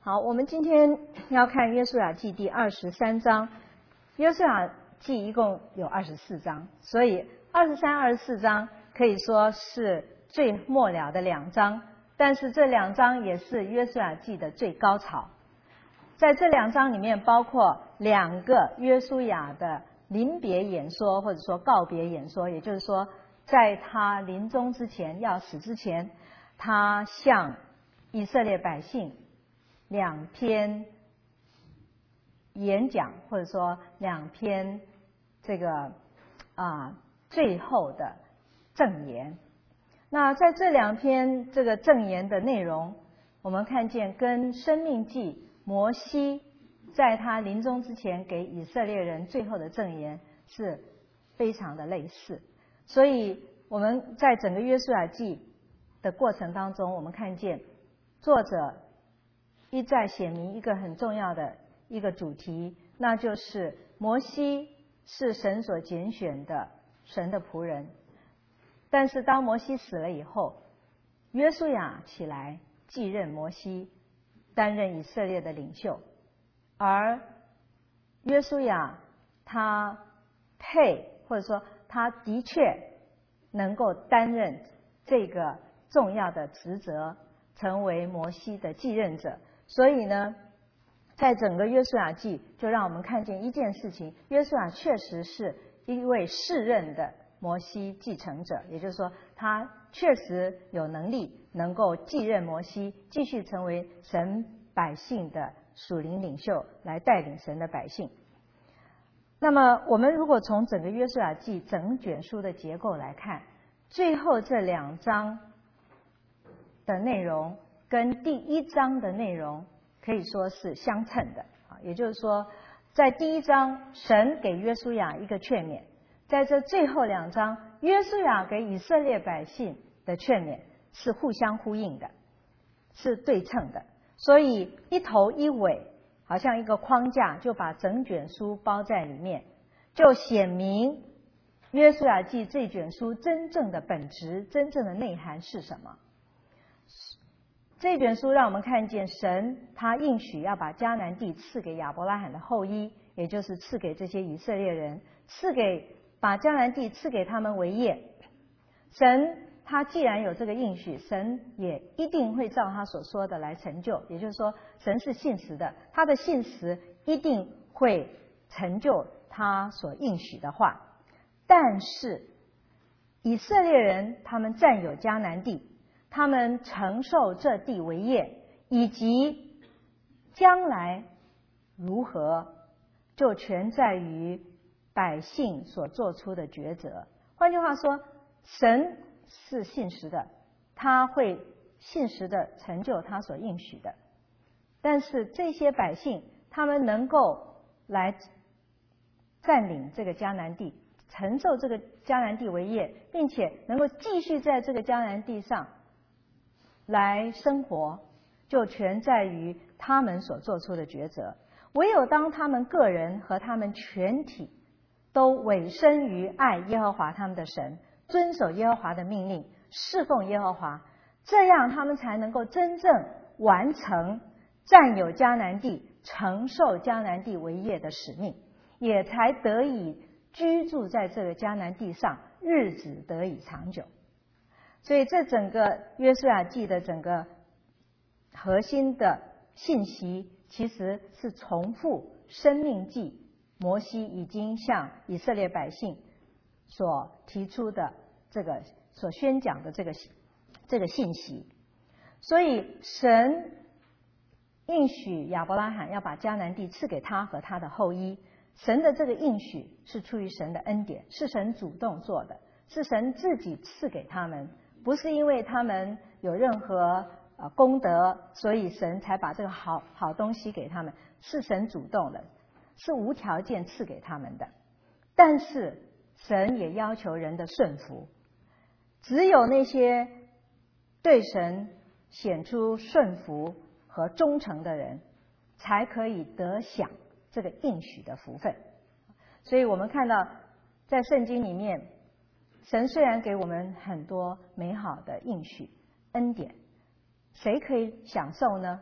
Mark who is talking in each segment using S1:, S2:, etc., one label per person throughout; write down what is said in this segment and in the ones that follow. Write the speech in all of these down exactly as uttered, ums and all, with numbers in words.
S1: 好，我们今天要看约书亚记第二十三章。约书亚记一共有二十四章，所以二十三、二十四章可以说是最末了的两章，但是这两章也是约书亚记的最高潮。在这两章里面，包括两个约书亚的临别演说，或者说告别演说，也就是说，在他临终之前，要死之前，他向以色列百姓两篇演讲，或者说两篇这个啊最后的证言。那在这两篇这个证言的内容，我们看见跟申命记摩西在他临终之前给以色列人最后的证言是非常的类似。所以我们在整个约书亚记的过程当中，我们看见作者一再写明一个很重要的一个主题，那就是摩西是神所拣选的神的仆人，但是当摩西死了以后，约书亚起来继任摩西，担任以色列的领袖，而约书亚他配，或者说他的确能够担任这个重要的职责，成为摩西的继任者。所以呢，在整个约书亚记就让我们看见一件事情，约书亚确实是一位世任的摩西继承者，也就是说他确实有能力能够继任摩西，继续成为神百姓的属灵领袖，来带领神的百姓。那么我们如果从整个约书亚记整卷书的结构来看，最后这两章的内容跟第一章的内容可以说是相称的，也就是说在第一章神给约书亚一个劝勉，在这最后两章约书亚给以色列百姓的劝勉是互相呼应的，是对称的，所以一头一尾好像一个框架，就把整卷书包在里面，就显明约书亚记这卷书真正的本质，真正的内涵是什么。这卷书让我们看见神他应许要把迦南地赐给亚伯拉罕的后裔，也就是赐给这些以色列人，赐给把迦南地赐给他们为业。神他既然有这个应许，神也一定会照他所说的来成就，也就是说神是信实的，他的信实一定会成就他所应许的话。但是以色列人他们占有迦南地，他们承受这地为业，以及将来如何，就全在于百姓所做出的抉择。换句话说，神是信实的，他会信实的成就他所应许的。但是这些百姓他们能够来占领这个迦南地，承受这个迦南地为业，并且能够继续在这个迦南地上来生活，就全在于他们所做出的抉择。唯有当他们个人和他们全体都委身于爱耶和华他们的神，遵守耶和华的命令，侍奉耶和华，这样他们才能够真正完成占有迦南地、承受迦南地为业的使命，也才得以居住在这个迦南地上，日子得以长久。所以这整个约书亚记的整个核心的信息，其实是重复申命记摩西已经向以色列百姓所提出的这个所宣讲的这个这个信息。所以神应许亚伯拉罕要把迦南地赐给他和他的后裔，神的这个应许是出于神的恩典，是神主动做的，是神自己赐给他们，不是因为他们有任何呃功德，所以神才把这个好好东西给他们，是神主动的，是无条件赐给他们的。但是神也要求人的顺服，只有那些对神显出顺服和忠诚的人，才可以得享这个应许的福分。所以我们看到在圣经里面，神虽然给我们很多美好的应许恩典，谁可以享受呢？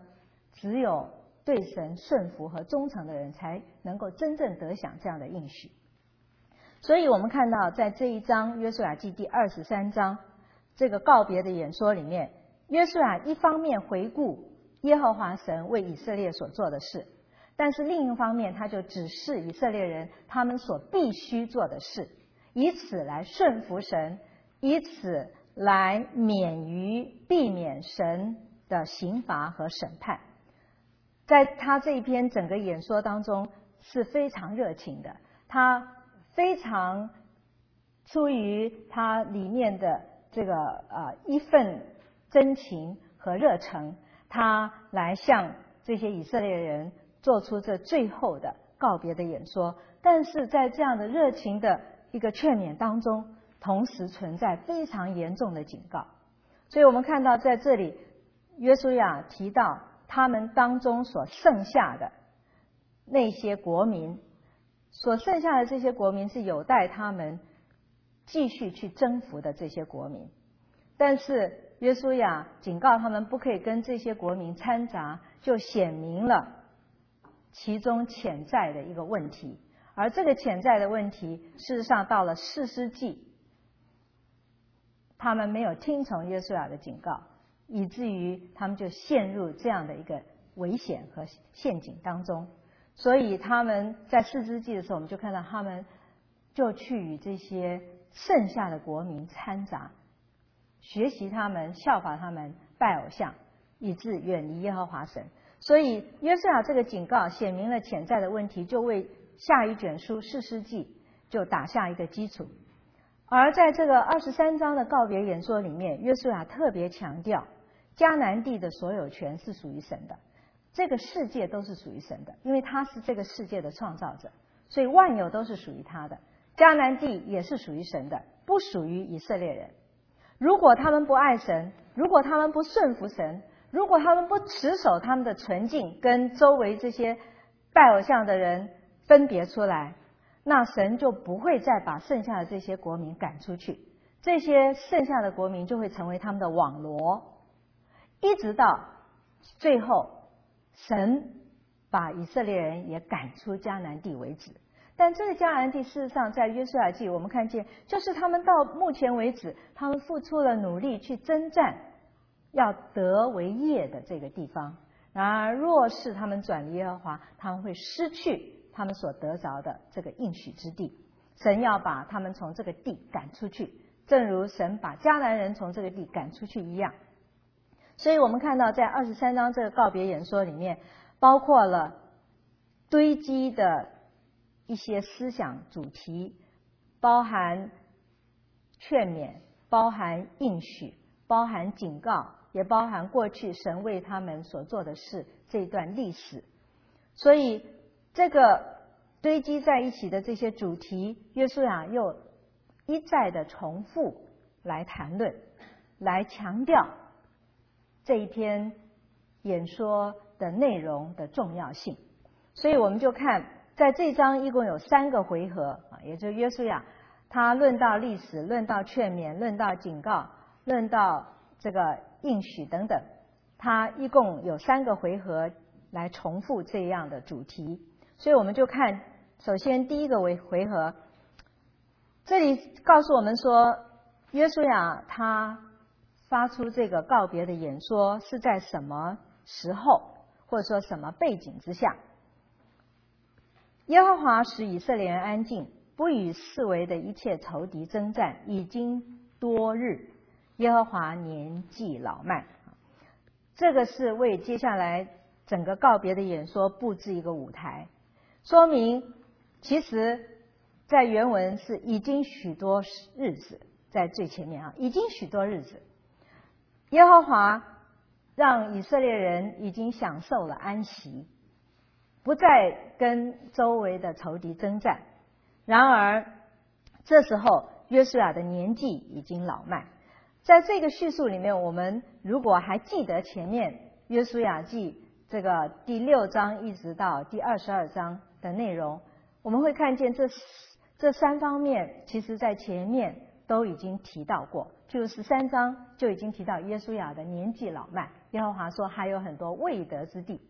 S1: 只有对神顺服和忠诚的人才能够真正得享这样的应许。所以我们看到在这一章约书亚记第二十三章这个告别的演说里面，约书亚一方面回顾耶和华神为以色列所做的事，但是另一方面他就指示以色列人他们所必须做的事，以此来顺服神，以此来免于避免神的刑罚和审判。在他这一篇整个演说当中是非常热情的，他非常出于他里面的这个呃一份真情和热诚，他来向这些以色列人做出这最后的告别的演说。但是在这样的热情的一个劝勉当中，同时存在非常严重的警告。所以我们看到在这里约书亚提到他们当中所剩下的那些国民，所剩下的这些国民是有待他们继续去征服的这些国民，但是约书亚警告他们不可以跟这些国民掺杂，就显明了其中潜在的一个问题。而这个潜在的问题事实上到了士师记，他们没有听从约书亚的警告，以至于他们就陷入这样的一个危险和陷阱当中。所以他们在士师记的时候，我们就看到他们就去与这些剩下的国民掺杂，学习他们，效法他们，拜偶像，以致远离耶和华神。所以约书亚这个警告显明了潜在的问题，就为下一卷书士师记就打下一个基础。而在这个二十三章的告别演说里面，约书亚特别强调迦南地的所有权是属于神的，这个世界都是属于神的，因为他是这个世界的创造者，所以万有都是属于他的。迦南地也是属于神的，不属于以色列人。如果他们不爱神，如果他们不顺服神，如果他们不持守他们的纯净，跟周围这些拜偶像的人分别出来，那神就不会再把剩下的这些国民赶出去，这些剩下的国民就会成为他们的网罗，一直到最后神把以色列人也赶出迦南地为止。但这个迦南地事实上在约书亚记我们看见，就是他们到目前为止他们付出了努力去征战要得为业的这个地方。然而若是他们转离耶和华，他们会失去他们所得着的这个应许之地，神要把他们从这个地赶出去，正如神把迦南人从这个地赶出去一样。所以我们看到在二十三章这个告别演说里面，包括了堆积的一些思想主题，包含劝勉，包含应许，包含警告，也包含过去神为他们所做的事这一段历史。所以这个堆积在一起的这些主题，约书亚又一再的重复来谈论，来强调这一篇演说的内容的重要性。所以我们就看在这一章一共有三个回合，也就是约书亚他论到历史，论到劝勉，论到警告，论到这个应许等等，他一共有三个回合来重复这样的主题。所以我们就看首先第一个回回合，这里告诉我们说约书亚他发出这个告别的演说是在什么时候，或者说什么背景之下。耶和华使以色列人安静，不与四围的一切仇敌征战，已经多日。耶和华年纪老迈，这个是为接下来整个告别的演说布置一个舞台，说明其实在原文是已经许多日子，在最前面啊，已经许多日子，耶和华让以色列人已经享受了安息，不再跟周围的仇敌征战。然而这时候约书亚的年纪已经老迈。在这个叙述里面，我们如果还记得前面约书亚记这个第六章一直到第二十二章的内容，我们会看见这这三方面其实在前面都已经提到过。就十三章就已经提到约书亚的年纪老迈，耶和华说还有很多未得之地。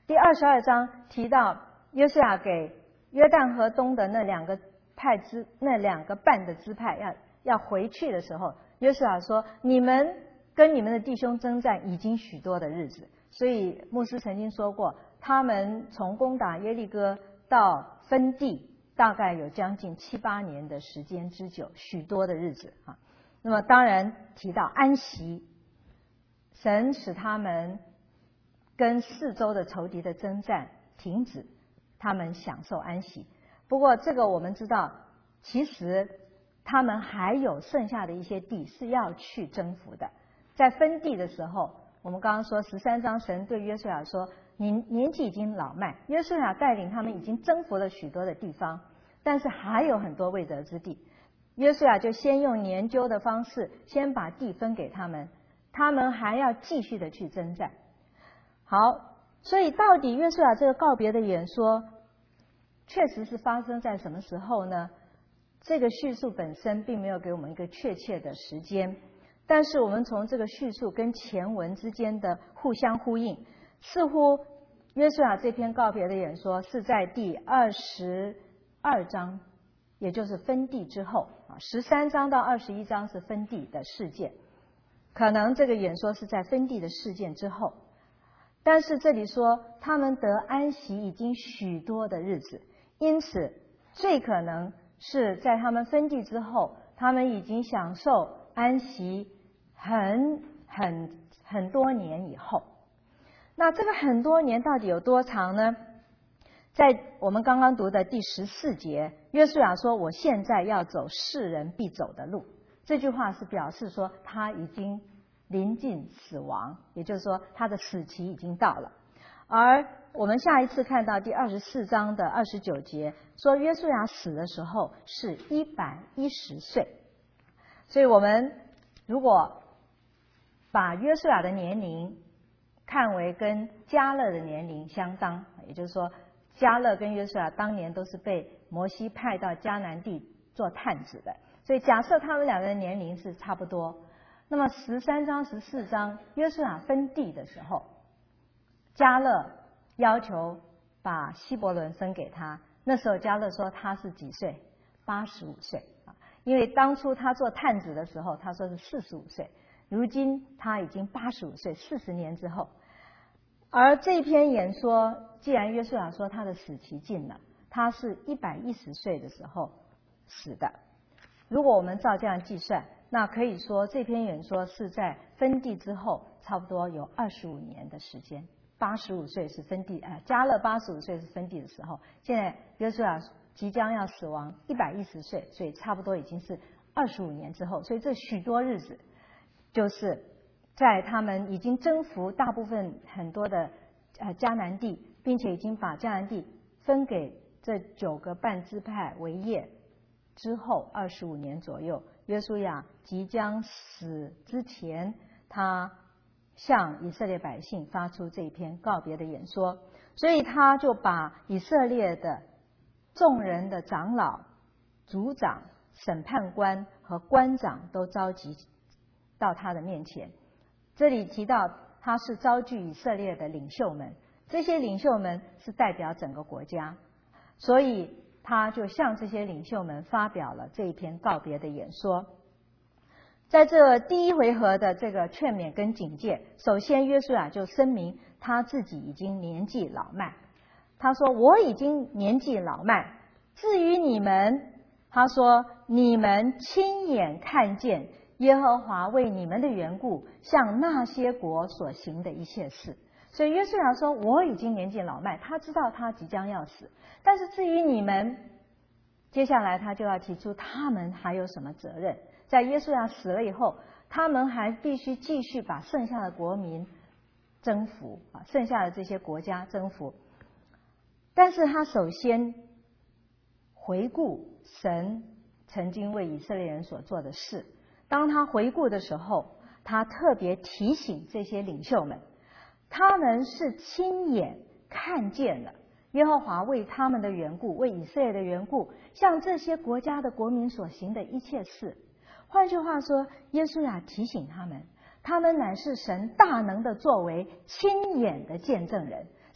S1: 第二十二章提到约书亚给约旦河东的那两个派支那两个半的支派要要回去的时候，约书亚说：“你们跟你们的弟兄征战已经许多的日子。”所以牧师曾经说过，他们从攻打耶利哥到分地，大概有将近七八年的时间之久，许多的日子啊。那么当然提到安息，神使他们跟四周的仇敌的征战停止，他们享受安息。不过这个我们知道，其实他们还有剩下的一些地是要去征服的。在分地的时候，我们刚刚说十三章，神对约书亚说：“你年纪已经老迈。”约书亚带领他们已经征服了许多的地方，但是还有很多未得之地。约书亚就先用研究的方式，先把地分给他们，他们还要继续的去征战。好，所以到底约书亚这个告别的演说，确实是发生在什么时候呢？这个叙述本身并没有给我们一个确切的时间，但是我们从这个叙述跟前文之间的互相呼应，似乎约书亚这篇告别的演说是在第二十二章，也就是分地之后啊，十三章到二十一章是分地的事件，可能这个演说是在分地的事件之后。但是这里说他们得安息已经许多的日子，因此最可能是在他们分地之后，他们已经享受安息很很很多年以后。那这个很多年到底有多长呢？在我们刚刚读的第十四节，约书亚说：“我现在要走世人必走的路。”这句话是表示说他已经临近死亡，也就是说他的死期已经到了。而我们下一次看到第二十四章的二十九节，说约书亚死的时候是一百一十岁。所以我们如果把约书亚的年龄看为跟迦勒的年龄相当，也就是说迦勒跟约书亚当年都是被摩西派到迦南地做探子的，所以假设他们两个人年龄是差不多，那么十三章十四章约书亚分地的时候，迦勒要求把希伯伦分给他，那时候迦勒说他是几岁？八十五岁啊，因为当初他做探子的时候他说是四十五岁，如今他已经八十五岁，四十年之后。而这篇演说，既然约书亚说他的死期近了，他是一百一十岁的时候死的。如果我们照这样计算，那可以说这篇演说是在分地之后差不多有二十五年的时间。八十五岁是分地，呃，迦勒八十五岁是分地的时候，现在约书亚即将要死亡，一百一十岁，所以差不多已经是二十五年之后，所以这许多日子就是在他们已经征服大部分很多的呃迦南地，并且已经把迦南地分给这九个半支派为业之后二十五年左右，约书亚即将死之前，他向以色列百姓发出这一篇告别的演说，所以他就把以色列的众人的长老、族长、审判官和官长都召集到他的面前。这里提到他是召集以色列的领袖们，这些领袖们是代表整个国家，所以他就向这些领袖们发表了这一篇告别的演说。在这第一回合的这个劝勉跟警戒，首先约书亚就声明他自己已经年纪老迈，他说我已经年纪老迈，至于你们，他说你们亲眼看见耶和华为你们的缘故向那些国所行的一切事。所以约书亚说我已经年纪老迈，他知道他即将要死，但是至于你们，接下来他就要提出他们还有什么责任。在约书亚死了以后，他们还必须继续把剩下的国民征服啊，剩下的这些国家征服。但是他首先回顾神曾经为以色列人所做的事。当他回顾的时候，他特别提醒这些领袖们，他们是亲眼看见了耶和华为他们的缘故，为以色列的缘故，向这些国家的国民所行的一切事。换句话说，耶稣亚提醒他们，他们乃是神大能的作为亲眼的见证人，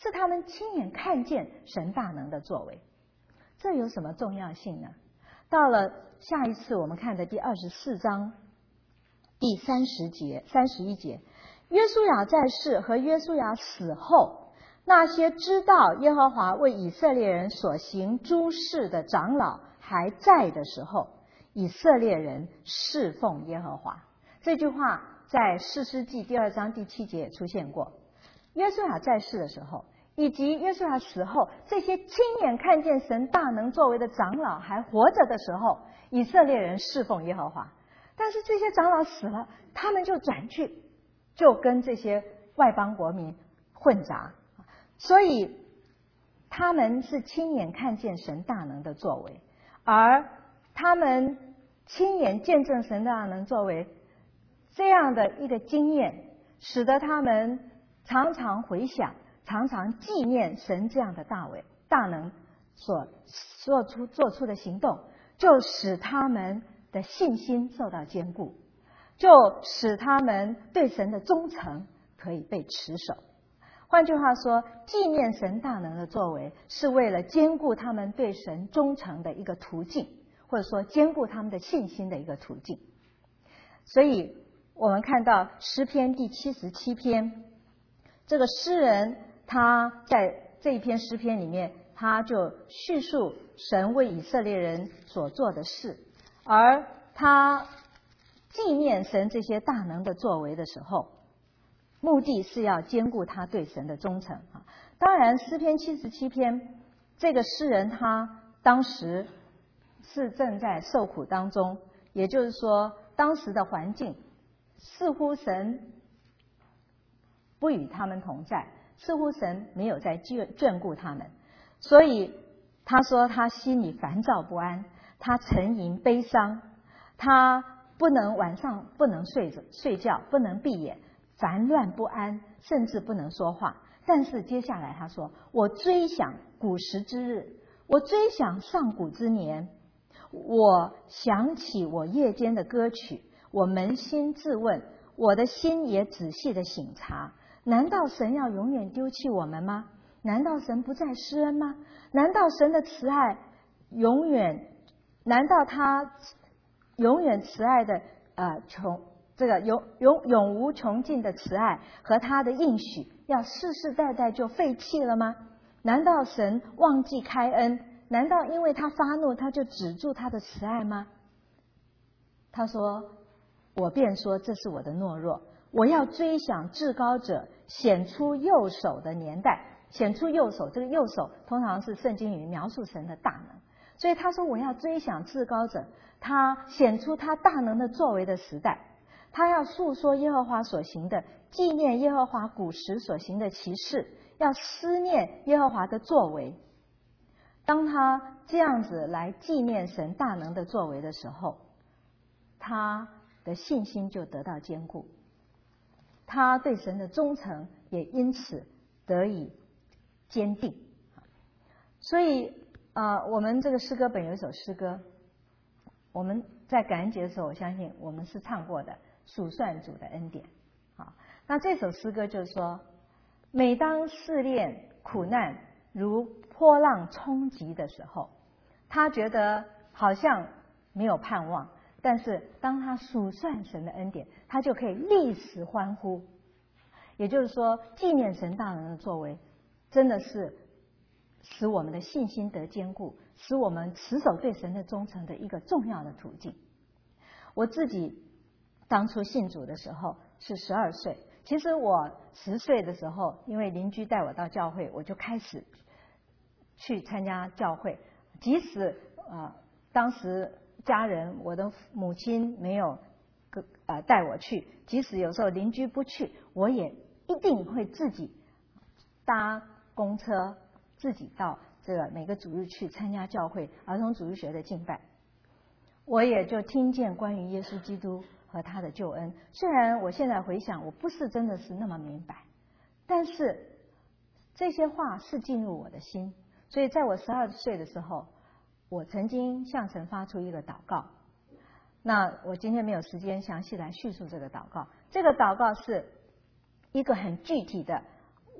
S1: 是他们亲眼看见神大能的作为。这有什么重要性呢？到了下一次我们看的第二十四章第三十节、三十一节，约书亚在世和约书亚死后，那些知道耶和华为以色列人所行诸事的长老还在的时候，以色列人侍奉耶和华。这句话在士师记第二章第七节也出现过。约书亚在世的时候，以及约书亚死后，这些亲眼看见神大能作为的长老还活着的时候，以色列人侍奉耶和华。但是这些长老死了，他们就转去，就跟这些外邦国民混杂，所以他们是亲眼看见神大能的作为，而他们亲眼见证神大能作为这样的一个经验，使得他们常常回想，常常纪念神这样的大伟大能所做出做出的行动，就使他们的信心受到坚固，就使他们对神的忠诚可以被持守。换句话说，纪念神大能的作为，是为了坚固他们对神忠诚的一个途径，或者说坚固他们的信心的一个途径。所以我们看到诗篇第七十七篇，这个诗人他在这一篇诗篇里面，他就叙述神为以色列人所做的事，而他纪念神这些大能的作为的时候，目的是要兼顾他对神的忠诚啊。当然诗篇七十七篇，这个诗人他当时是正在受苦当中，也就是说当时的环境似乎神不与他们同在，似乎神没有在眷眷顾他们，所以他说他心里烦躁不安，他沉吟悲伤，他不能晚上不能睡着睡觉，不能闭眼，烦乱不安，甚至不能说话。但是接下来他说，我追想古时之日，我追想上古之年，我想起我夜间的歌曲，我扪心自问，我的心也仔细的省察，难道神要永远丢弃我们吗？难道神不再施恩吗？难道神的慈爱永远难道他永远慈爱的呃穷这个永永永无穷尽的慈爱和他的应许要世世代代就废弃了吗？难道神忘记开恩？难道因为他发怒他就止住他的慈爱吗？他说，我便说这是我的懦弱，我要追想至高者显出右手的年代。显出右手，这个右手通常是圣经里描述神的大能，所以他说我要追想至高者他显出他大能的作为的时代，他要述说耶和华所行的，纪念耶和华古时所行的奇事，要思念耶和华的作为。当他这样子来纪念神大能的作为的时候，他的信心就得到坚固，他对神的忠诚也因此得以坚定。所以呃，我们这个诗歌本有一首诗歌，我们在感恩节的时候，我相信我们是唱过的，数算主的恩典。好，那这首诗歌就是说，每当试炼苦难如波浪冲击的时候，他觉得好像没有盼望，但是当他数算神的恩典，他就可以立时欢呼。也就是说，纪念神大能的作为真的是使我们的信心得坚固，使我们持守对神的忠诚的一个重要的途径。我自己当初信主的时候是十二岁，其实我十岁的时候，因为邻居带我到教会，我就开始去参加教会。即使呃当时家人，我的母亲没有呃带我去，即使有时候邻居不去，我也一定会自己搭公车，自己到这个每个主日去参加教会儿童主日学的敬拜。我也就听见关于耶稣基督和他的救恩，虽然我现在回想，我不是真的是那么明白，但是这些话是进入我的心。所以在我十二岁的时候，我曾经向神发出一个祷告。那我今天没有时间详细来叙述这个祷告。这个祷告是一个很具体的，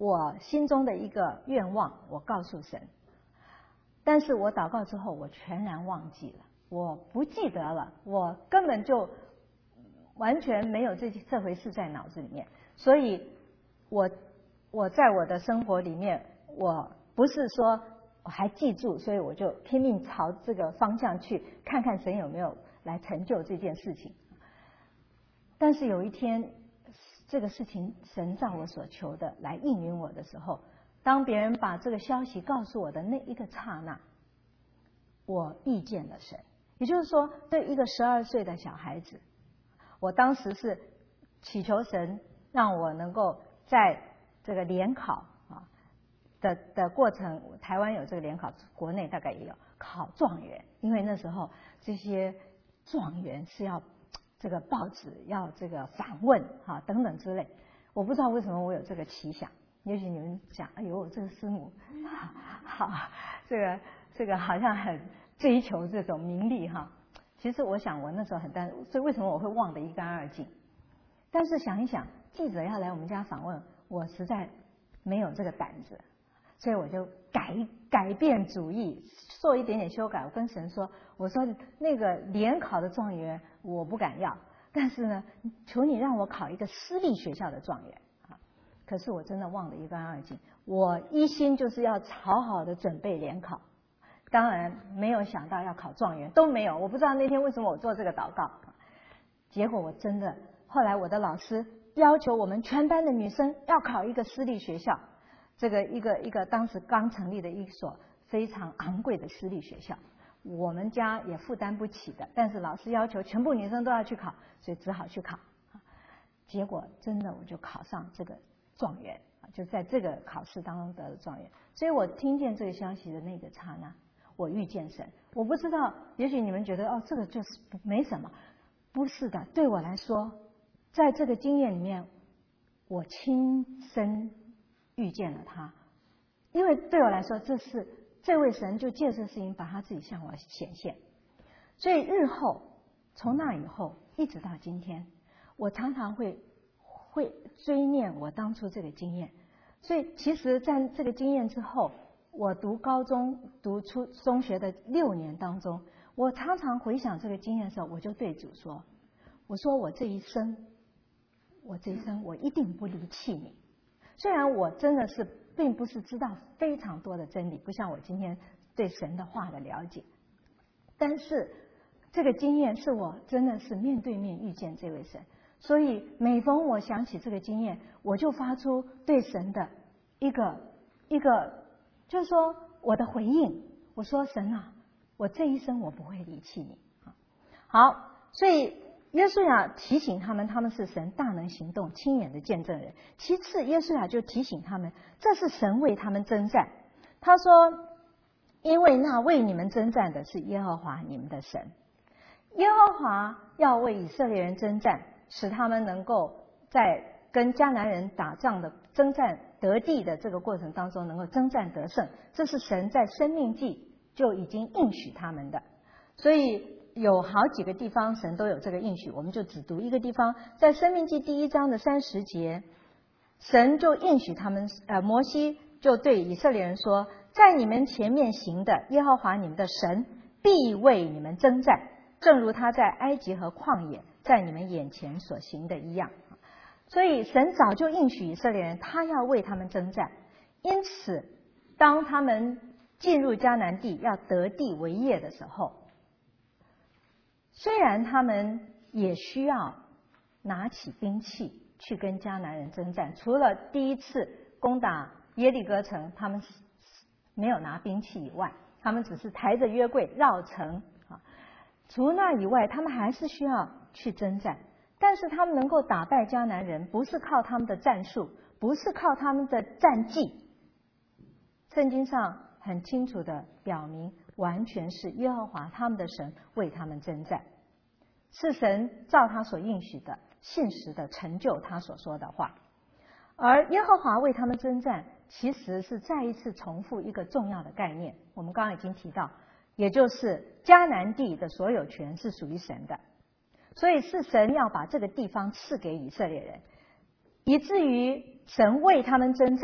S1: 我心中的一个愿望，我告诉神。但是我祷告之后，我全然忘记了，我不记得了，我根本就完全没有这这回事在脑子里面。所以我我在我的生活里面，我不是说我还记住，所以我就拼命朝这个方向去看看神有没有来成就这件事情。但是有一天，这个事情神照我所求的来应允我的时候，当别人把这个消息告诉我的那一个刹那，我遇见了神。也就是说，对一个十二岁的小孩子，我当时是祈求神让我能够在这个联考啊的的过程，台湾有这个联考，国内大概也有考状元，因为那时候这些状元是要这个报纸要这个访问哈、啊、等等之类。我不知道为什么我有这个奇想。也许你们讲，哎呦，这个师母，好，这个这个好像很追求这种名利哈。其实我想，我那时候很担，所以为什么我会忘得一干二净？但是想一想，记者要来我们家访问，我实在没有这个胆子，所以我就改改变主意，做一点点修改。我跟神说，我说那个联考的状元我不敢要，但是呢，求你让我考一个私立学校的状元。可是我真的忘得一干二净，我一心就是要好好的准备联考，当然没有想到要考状元，都没有。我不知道那天为什么我做这个祷告，结果我真的，后来我的老师要求我们全班的女生要考一个私立学校，这个一个一个当时刚成立的一所非常昂贵的私立学校，我们家也负担不起的，但是老师要求全部女生都要去考，所以只好去考。结果真的我就考上这个状元，就在这个考试当中得了状元。所以我听见这个消息的那个刹那，我遇见神。我不知道，也许你们觉得哦，这个就是没什么，不是的。对我来说，在这个经验里面，我亲身遇见了他，因为对我来说，这是这位神就借这事情把他自己向我显现。所以日后从那以后一直到今天，我常常会。会追念我当初这个经验，所以其实在这个经验之后，我读高中、读初中学的六年当中，我常常回想这个经验的时候，我就对主说：“我说我这一生，我这一生我一定不离弃你。虽然我真的是并不是知道非常多的真理，不像我今天对神的话的了解，但是这个经验是我真的是面对面遇见这位神。”所以每逢我想起这个经验，我就发出对神的一个一个，就是说我的回应。我说神啊，我这一生我不会离弃你。好，所以约书亚提醒他们，他们是神大能行动、亲眼的见证人。其次，约书亚就提醒他们，这是神为他们征战。他说，因为那为你们征战的是耶和华你们的神，耶和华要为以色列人征战，使他们能够在跟迦南人打仗的征战得地的这个过程当中能够征战得胜，这是神在申命记就已经应许他们的。所以有好几个地方神都有这个应许，我们就只读一个地方，在申命记第一章的三十节，神就应许他们，呃，摩西就对以色列人说，在你们前面行的耶和华你们的神必为你们征战，正如他在埃及和旷野在你们眼前所行的一样。所以神早就应许以色列人，他要为他们征战。因此当他们进入迦南地要得地为业的时候，虽然他们也需要拿起兵器去跟迦南人征战，除了第一次攻打耶利哥城他们没有拿兵器以外，他们只是抬着约柜绕城啊。除那以外，他们还是需要去征战。但是他们能够打败迦南人，不是靠他们的战术，不是靠他们的战绩。圣经上很清楚的表明，完全是耶和华他们的神为他们征战，是神照他所应许的信实的成就他所说的话。而耶和华为他们征战，其实是再一次重复一个重要的概念，我们刚刚已经提到，也就是迦南地的所有权是属于神的，所以是神要把这个地方赐给以色列人，以至于神为他们征战，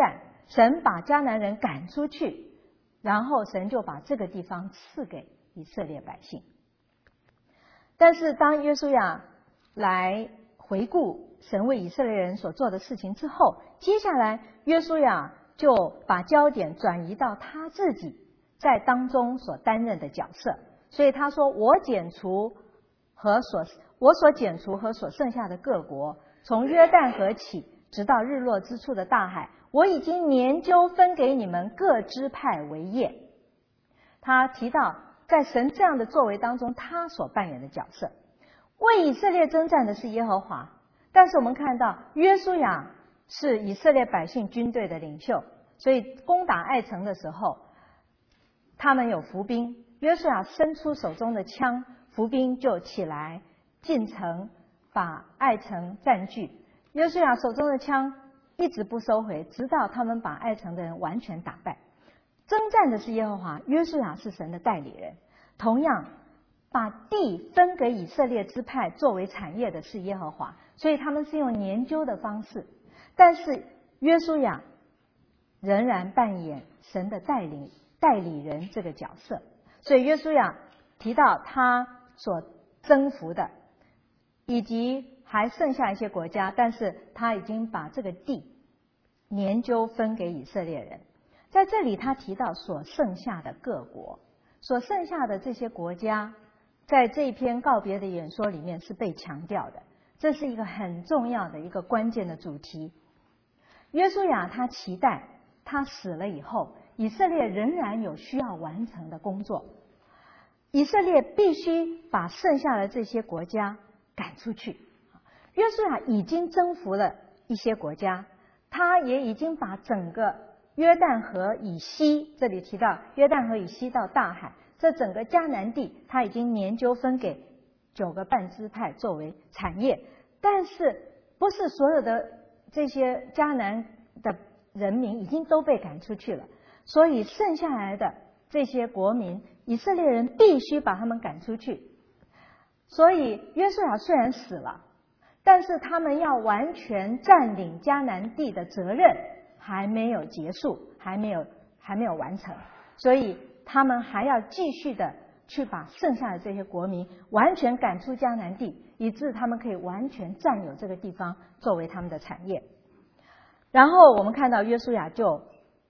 S1: 神把迦南人赶出去，然后神就把这个地方赐给以色列百姓。但是当约书亚来回顾神为以色列人所做的事情之后，接下来约书亚就把焦点转移到他自己在当中所担任的角色。所以他说，我剪除和所我所剪除和所剩下的各国，从约旦河起直到日落之处的大海，我已经研究分给你们各支派为业。他提到在神这样的作为当中，他所扮演的角色。为以色列征战的是耶和华，但是我们看到约书亚是以色列百姓军队的领袖，所以攻打爱城的时候，他们有伏兵，约书亚伸出手中的枪，伏兵就起来进城把爱城占据。约书亚手中的枪一直不收回，直到他们把爱城的人完全打败。征战的是耶和华，约书亚是神的代理人。同样把地分给以色列支派作为产业的是耶和华，所以他们是用研究的方式。但是约书亚仍然扮演神的带领代理人这个角色。所以约书亚提到他所征服的，以及还剩下一些国家，但是他已经把这个地研究分给以色列人。在这里他提到所剩下的各国，所剩下的这些国家在这篇告别的演说里面是被强调的，这是一个很重要的一个关键的主题。约书亚他期待他死了以后，以色列仍然有需要完成的工作，以色列必须把剩下的这些国家赶出去。约书亚已经征服了一些国家，他也已经把整个约旦河以西，这里提到约旦河以西到大海，这整个迦南地他已经研究分给九个半支派作为产业。但是不是所有的这些迦南的人民已经都被赶出去了，所以剩下来的这些国民，以色列人必须把他们赶出去。所以约书亚虽然死了，但是他们要完全占领迦南地的责任还没有结束，还没有还没有完成，所以他们还要继续的去把剩下的这些国民完全赶出迦南地，以致他们可以完全占有这个地方作为他们的产业。然后我们看到约书亚就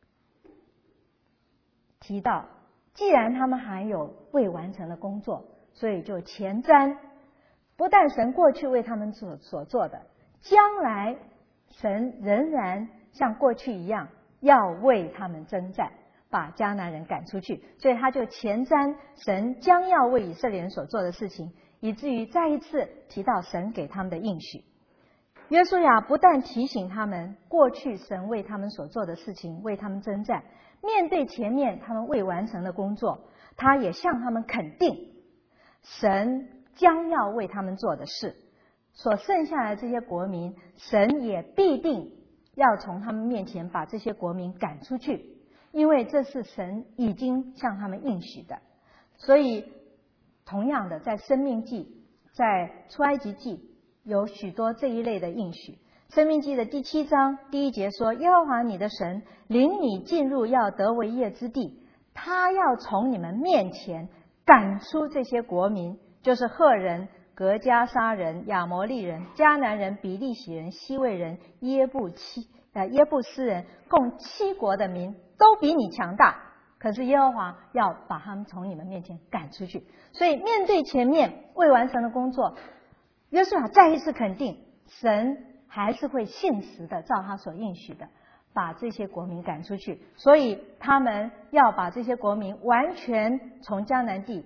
S1: 提到，既然他们还有未完成的工作，所以就前瞻，不但神过去为他们所所做的，将来神仍然像过去一样要为他们征战，把迦南人赶出去。所以他就前瞻神将要为以色列人所做的事情，以至于再一次提到神给他们的应许。约书亚不但提醒他们过去神为他们所做的事情，为他们征战，面对前面他们未完成的工作，他也向他们肯定神将要为他们做的事。所剩下的这些国民，神也必定要从他们面前把这些国民赶出去，因为这是神已经向他们应许的。所以同样的，在申命记、在出埃及记有许多这一类的应许。申命记的第七章第一节说，耶和华你的神领你进入要得为业之地，他要从你们面前赶出这些国民，就是赫人、革迦沙人、亚摩利人、迦南人、比利洗人、西魏人、耶布七呃耶布斯人，共七国的民都比你强大，可是耶和华要把他们从你们面前赶出去。所以面对前面未完成的工作，约书亚再一次肯定神还是会信实的照他所应许的把这些国民赶出去，所以他们要把这些国民完全从迦南地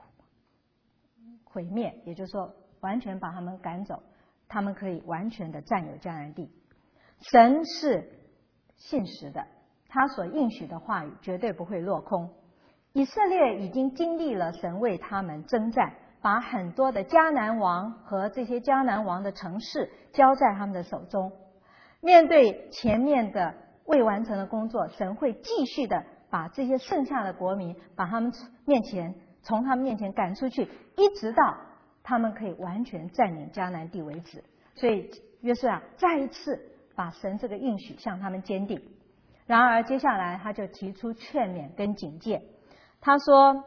S1: 毁灭，也就是说完全把他们赶走，他们可以完全的占有迦南地。神是信实的，他所应许的话语绝对不会落空。以色列已经经历了神为他们征战，把很多的迦南王和这些迦南王的城市交在他们的手中。面对前面的未完成的工作，神会继续的把这些剩下的国民把他们面前从他们面前赶出去，一直到他们可以完全占领迦南地为止。所以约书亚再一次把神这个应许向他们坚定。 然而接下来他就提出劝勉跟警戒，他说：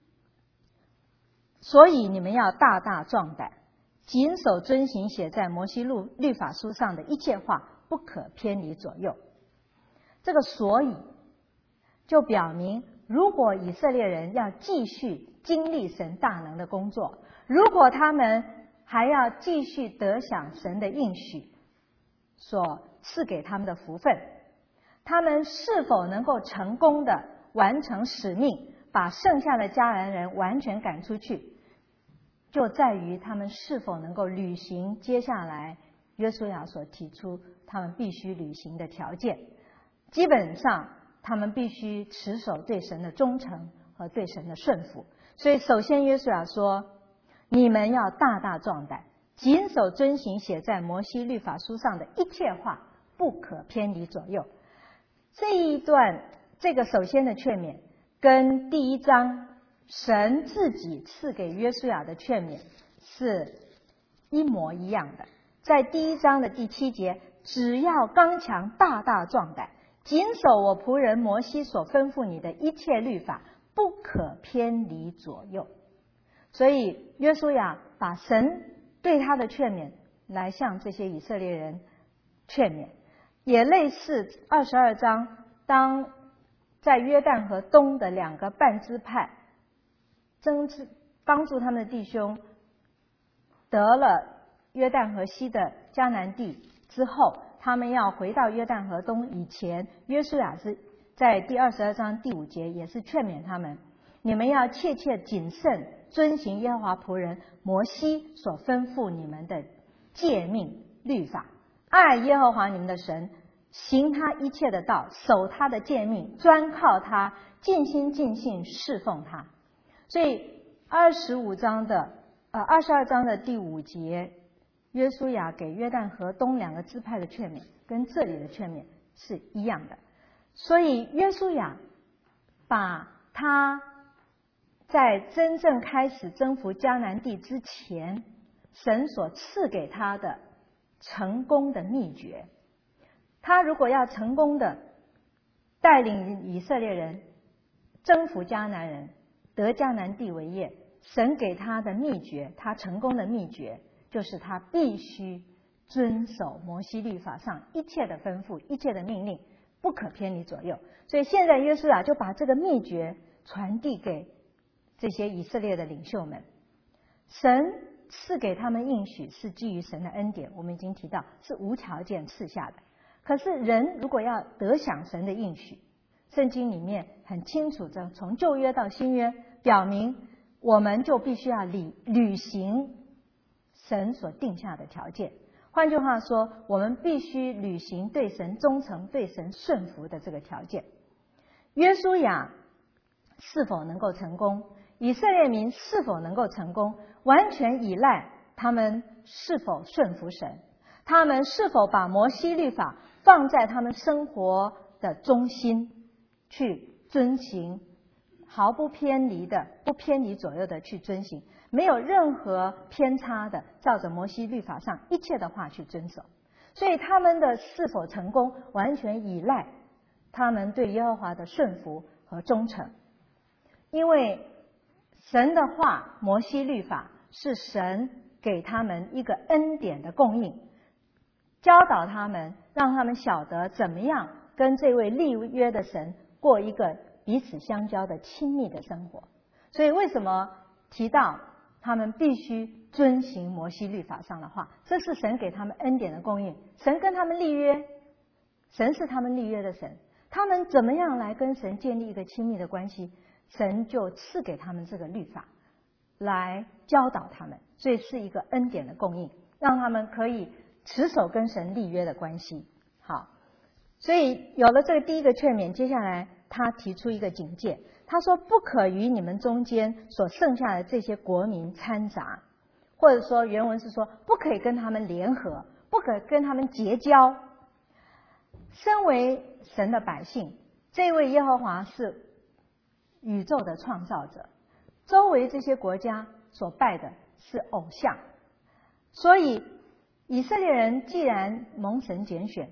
S1: 所以你们要大大壮胆，谨守遵行写在摩西律律法书上的一切话，不可偏离左右。这个所以就表明，如果以色列人要继续经历神大能的工作，如果他们还要继续得享神的应许所赐给他们的福分，他们是否能够成功的完成使命，把剩下的迦南人完全赶出去，就在于他们是否能够履行接下来约书亚所提出他们必须履行的条件。基本上他们必须持守对神的忠诚和对神的顺服。所以首先约书亚说，你们要大大壮胆，谨守遵行写在摩西律法书上的一切话，不可偏离左右。这一段这个首先的劝勉跟第一章神自己赐给约书亚的劝勉是一模一样的。在第一章的第七节，只要刚强大大壮胆，谨守我仆人摩西所吩咐你的一切律法，不可偏离左右。所以约书亚把神对他的劝勉来向这些以色列人劝勉，也类似二十二章，当在约旦河东的两个半支派争执帮助他们的弟兄得了约旦河西的迦南地之后，他们要回到约旦河东以前，约书亚是在第二十二章第五节也是劝勉他们，你们要切切谨慎遵行耶和华仆人摩西所吩咐你们的诫命律法，爱耶和华你们的神，行他一切的道，守他的诫命，专靠他，尽心尽性侍奉他。所以二十五章的呃二十二章的第五节，约书亚给约旦河东两个支派的劝勉跟这里的劝勉是一样的。所以约书亚把他在真正开始征服迦南地之前神所赐给他的成功的秘诀，他如果要成功的带领以色列人征服迦南人，得迦南地为业，神给他的秘诀，他成功的秘诀就是他必须遵守摩西律法上一切的吩咐，一切的命令，不可偏离左右。所以现在约书亚就把这个秘诀传递给这些以色列的领袖们。神赐给他们应许是基于神的恩典，我们已经提到是无条件赐下的。可是人如果要得享神的应许，圣经里面很清楚的从旧约到新约表明，我们就必须要履履行神所定下的条件。换句话说，我们必须履行对神忠诚、对神顺服的这个条件。约书亚是否能够成功，以色列民是否能够成功，完全依赖他们是否顺服神，他们是否把摩西律法放在他们生活的中心，去遵行，毫不偏离的，不偏离左右的去遵行，没有任何偏差的，照着摩西律法上一切的话去遵守。所以他们的是否成功，完全依赖他们对耶和华的顺服和忠诚。因为神的话，摩西律法是神给他们一个恩典的供应，教导他们，让他们晓得怎么样跟这位立约的神过一个彼此相交的亲密的生活。所以为什么提到他们必须遵行摩西律法上的话，这是神给他们恩典的供应。神跟他们立约，神是他们立约的神，他们怎么样来跟神建立一个亲密的关系，神就赐给他们这个律法来教导他们。所以是一个恩典的供应，让他们可以持守跟神立约的关系。好，所以有了这个第一个劝勉，接下来他提出一个警戒，他说不可与你们中间所剩下的这些国民掺杂，或者说原文是说不可以跟他们联合，不可跟他们结交。身为神的百姓，这位耶和华是宇宙的创造者，周围这些国家所拜的是偶像，所以以色列人既然蒙神拣选，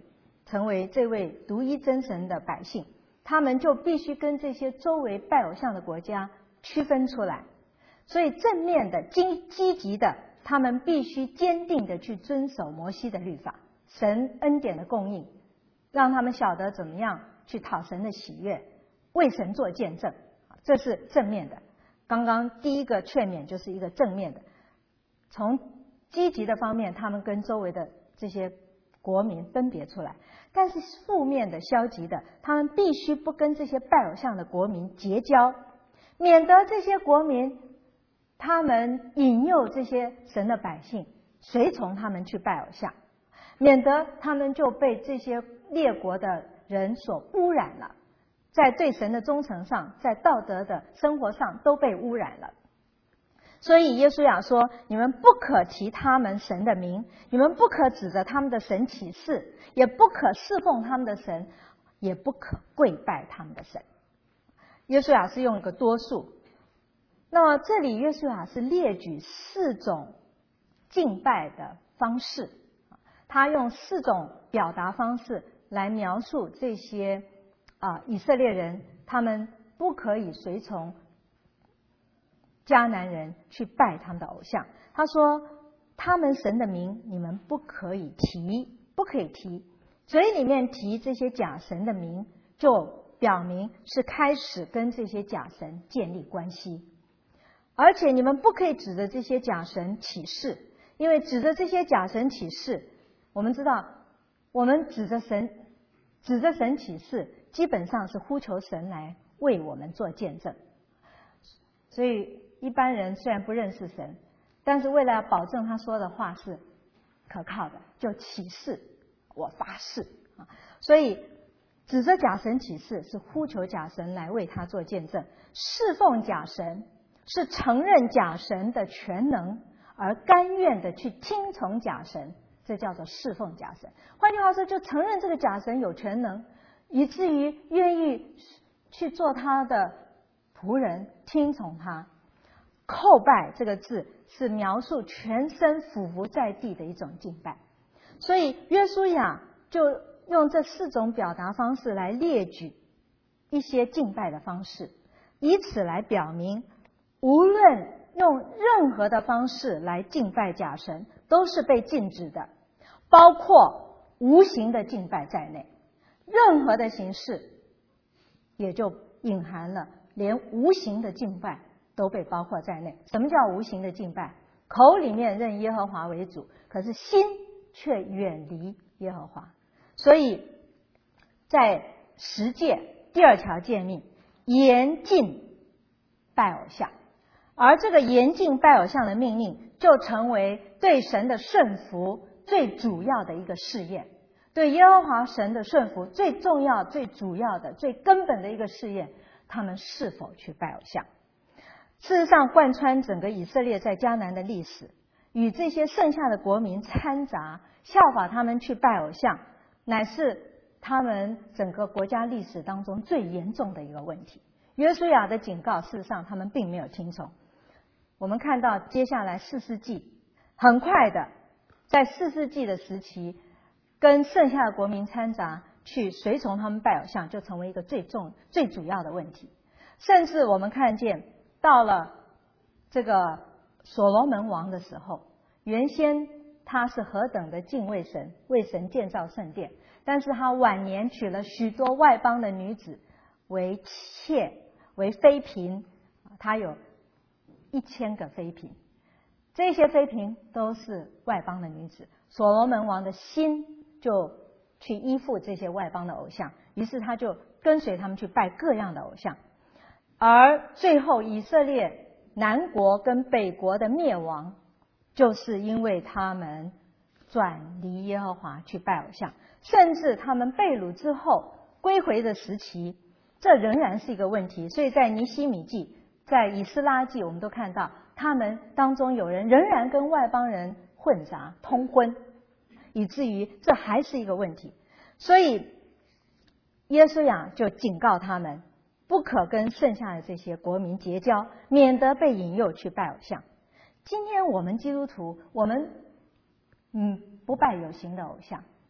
S1: 成为这位独一真神的百姓，他们就必须跟这些周围拜偶像的国家区分出来。所以正面的、积积极的，他们必须坚定的去遵守摩西的律法，神恩典的供应，让他们晓得怎么样去讨神的喜悦，为神做见证，这是正面的。刚刚第一个劝勉就是一个正面的，从积极的方面，他们跟周围的这些国民分别出来。但是负面的、消极的，他们必须不跟这些拜偶像的国民结交，免得这些国民他们引诱这些神的百姓随从他们去拜偶像，免得他们就被这些列国的人所污染了，在对神的忠诚上，在道德的生活上都被污染了。所以耶稣亚说，你们不可提他们神的名，你们不可指着他们的神起誓，也不可侍奉他们的神，也不可跪拜他们的神。耶稣亚是用一个多数，那么这里约书亚是列举四种敬拜的方式，他用四种表达方式来描述这些啊以色列人，他们不可以随从迦南人去拜他们的偶像。他说，他们神的名你们不可以提，不可以提，嘴里面提这些假神的名，就表明是开始跟这些假神建立关系。而且你们不可以指着这些假神起誓，因为指着这些假神起誓，我们知道我们指着神指着神起誓，基本上是呼求神来为我们做见证。所以一般人虽然不认识神，但是为了保证他说的话是可靠的，就起誓，我发誓啊。所以指着假神起誓是呼求假神来为他做见证，侍奉假神是承认假神的全能，而甘愿的去听从假神，这叫做侍奉假神。换句话说，就承认这个假神有全能，以至于愿意去做他的仆人，听从他。叩拜这个字是描述全身俯伏在地的一种敬拜，所以约书亚就用这四种表达方式来列举一些敬拜的方式，以此来表明无论用任何的方式来敬拜假神都是被禁止的，包括无形的敬拜在内。任何的形式也就隐含了连无形的敬拜都被包括在内。什么叫无形的敬拜？口里面认耶和华为主，可是心却远离耶和华。所以在十诫第二条诫命，严禁拜偶像，而这个严禁拜偶像的命令就成为对神的顺服最主要的一个试验，对耶和华神的顺服最重要、最主要的、最根本的一个试验，他们是否去拜偶像。事实上，贯穿整个以色列在迦南的历史，与这些剩下的国民掺杂，效法他们去拜偶像，乃是他们整个国家历史当中最严重的一个问题。约书亚的警告，事实上他们并没有听从。我们看到接下来四世纪，很快的在四世纪的时期，跟剩下的国民掺杂，去随从他们拜偶像，就成为一个最重、最主要的问题。甚至我们看见，到了这个所罗门王的时候，原先他是何等的敬畏神，为神建造圣殿，但是他晚年娶了许多外邦的女子为妾，为妃嫔，他有一千个妃嫔，这些妃嫔都是外邦的女子。所罗门王的心就去依附这些外邦的偶像，于是他就跟随他们去拜各样的偶像。而最后以色列南国跟北国的灭亡，就是因为他们转离耶和华去拜偶像，甚至他们被掳之后归回的时期，这仍然是一个问题。所以在尼希米记、在以斯拉记，我们都看到他们当中有人仍然跟外邦人混杂通婚，以至于这还是一个问题。所以耶稣亚就警告他们，不可跟剩下的这些国民结交，免得被引诱去拜偶像。今天我们基督徒，我们嗯不拜有形的偶像，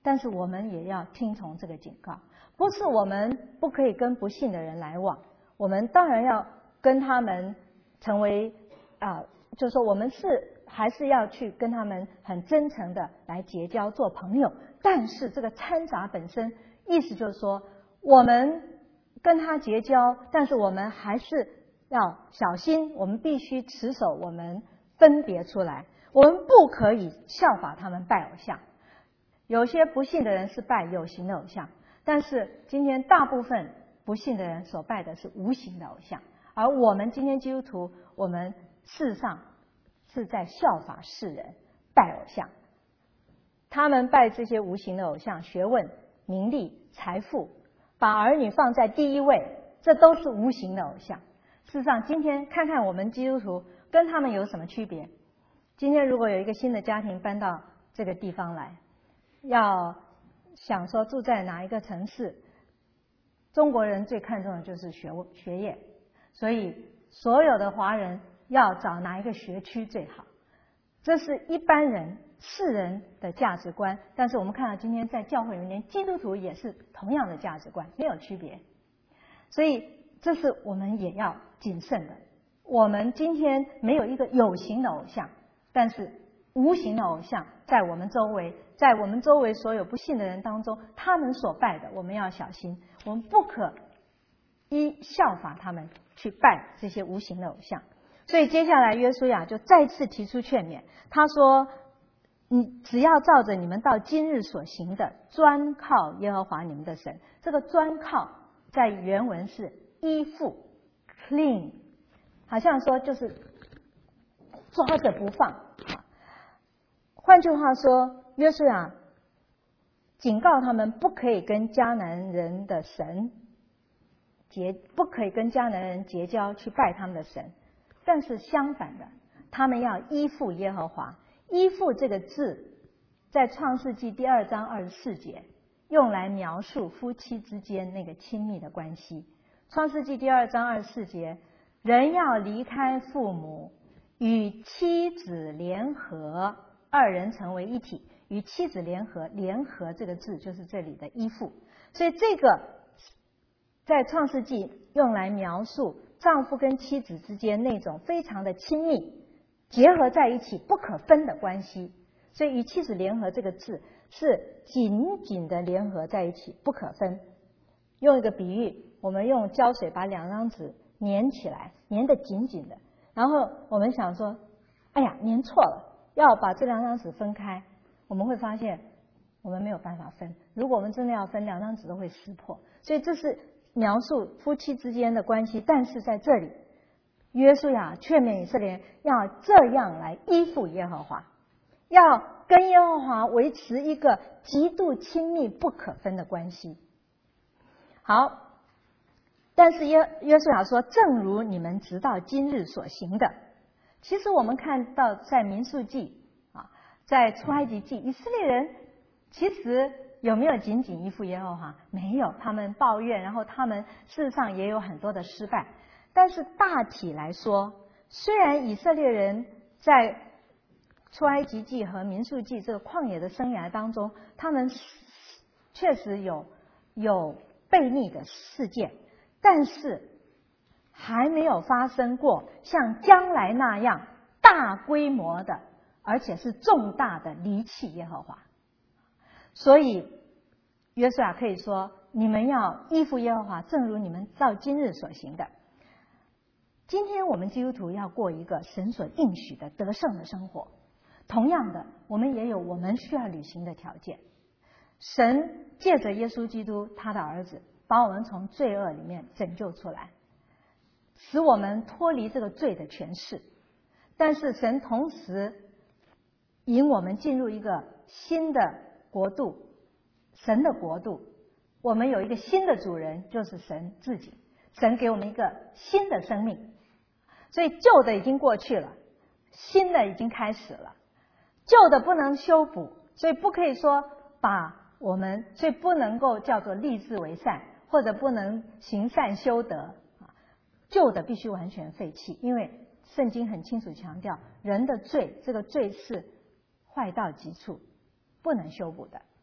S1: 但是我们也要听从这个警告。不是我们不可以跟不信的人来往，我们当然要跟他们成为啊、呃，就是说我们是还是要去跟他们很真诚的来结交做朋友。但是这个掺杂本身意思就是说，我们跟他结交，但是我们还是要小心，我们必须持守，我们分别出来，我们不可以效法他们拜偶像。有些不信的人是拜有形的偶像，但是今天大部分不信的人所拜的是无形的偶像，而我们今天基督徒，我们事实上是在效法世人拜偶像。他们拜这些无形的偶像，学问、名利、财富，把儿女放在第一位，这都是无形的偶像。事实上，今天看看我们基督徒跟他们有什么区别？今天如果有一个新的家庭搬到这个地方来，要想说住在哪一个城市，中国人最看重的就是学学业，所以所有的华人要找哪一个学区最好，这是一般人世人的价值观。但是我们看到今天在教会里面，基督徒也是同样的价值观，没有区别。所以这是我们也要谨慎的。我们今天没有一个有形的偶像，但是无形的偶像在我们周围，在我们周围所有不信的人当中，他们所拜的我们要小心，我们不可依效法他们去拜这些无形的偶像。所以接下来约书亚就再次提出劝勉，他说你只要照着你们到今日所行的，专靠耶和华你们的神。这个专靠在原文是依附 cling， 好像说就是抓着不放。换句话说，约书亚警告他们不可以跟迦南人的神结，不可以跟迦南人结交去拜他们的神，但是相反的，他们要依附耶和华。依附这个字在创世纪第二章二十四节用来描述夫妻之间那个亲密的关系。创世纪第二章二十四节，人要离开父母，与妻子联合，二人成为一体。与妻子联合，联合这个字就是这里的依附。所以这个在创世纪用来描述丈夫跟妻子之间那种非常的亲密，结合在一起不可分的关系。所以与妻子联合这个字是紧紧的联合在一起，不可分。用一个比喻，我们用胶水把两张纸粘起来，粘得紧紧的，然后我们想说哎呀粘错了，要把这两张纸分开，我们会发现我们没有办法分。如果我们真的要分，两张纸都会撕破。所以这是描述夫妻之间的关系，但是在这里约书亚劝勉以色列人要这样来依附耶和华，要跟耶和华维持一个极度亲密不可分的关系。好，但是约约书亚说，正如你们直到今日所行的。其实我们看到在民数记啊，在出埃及记，以色列人其实有没有紧紧依附耶和华？没有，他们抱怨，然后他们事实上也有很多的失败。但是大体来说，虽然以色列人在出埃及记和民数记这个旷野的生涯当中，他们确实有有悖逆的事件，但是还没有发生过像将来那样大规模的，而且是重大的离弃耶和华。所以约书亚可以说，你们要依附耶和华，正如你们到今日所行的。今天我们基督徒要过一个神所应许的得胜的生活，同样的，我们也有我们需要履行的条件。神借着耶稣基督他的儿子，把我们从罪恶里面拯救出来，使我们脱离这个罪的权势。但是神同时引我们进入一个新的国度，神的国度。我们有一个新的主人，就是神自己。神给我们一个新的生命，所以旧的已经过去了，新的已经开始了。旧的不能修补，所以不可以说把我们，所以不能够叫做立志为善，或者不能行善修德。旧的必须完全废弃，因为圣经很清楚强调，人的罪，这个罪是坏到极处，不能修补的。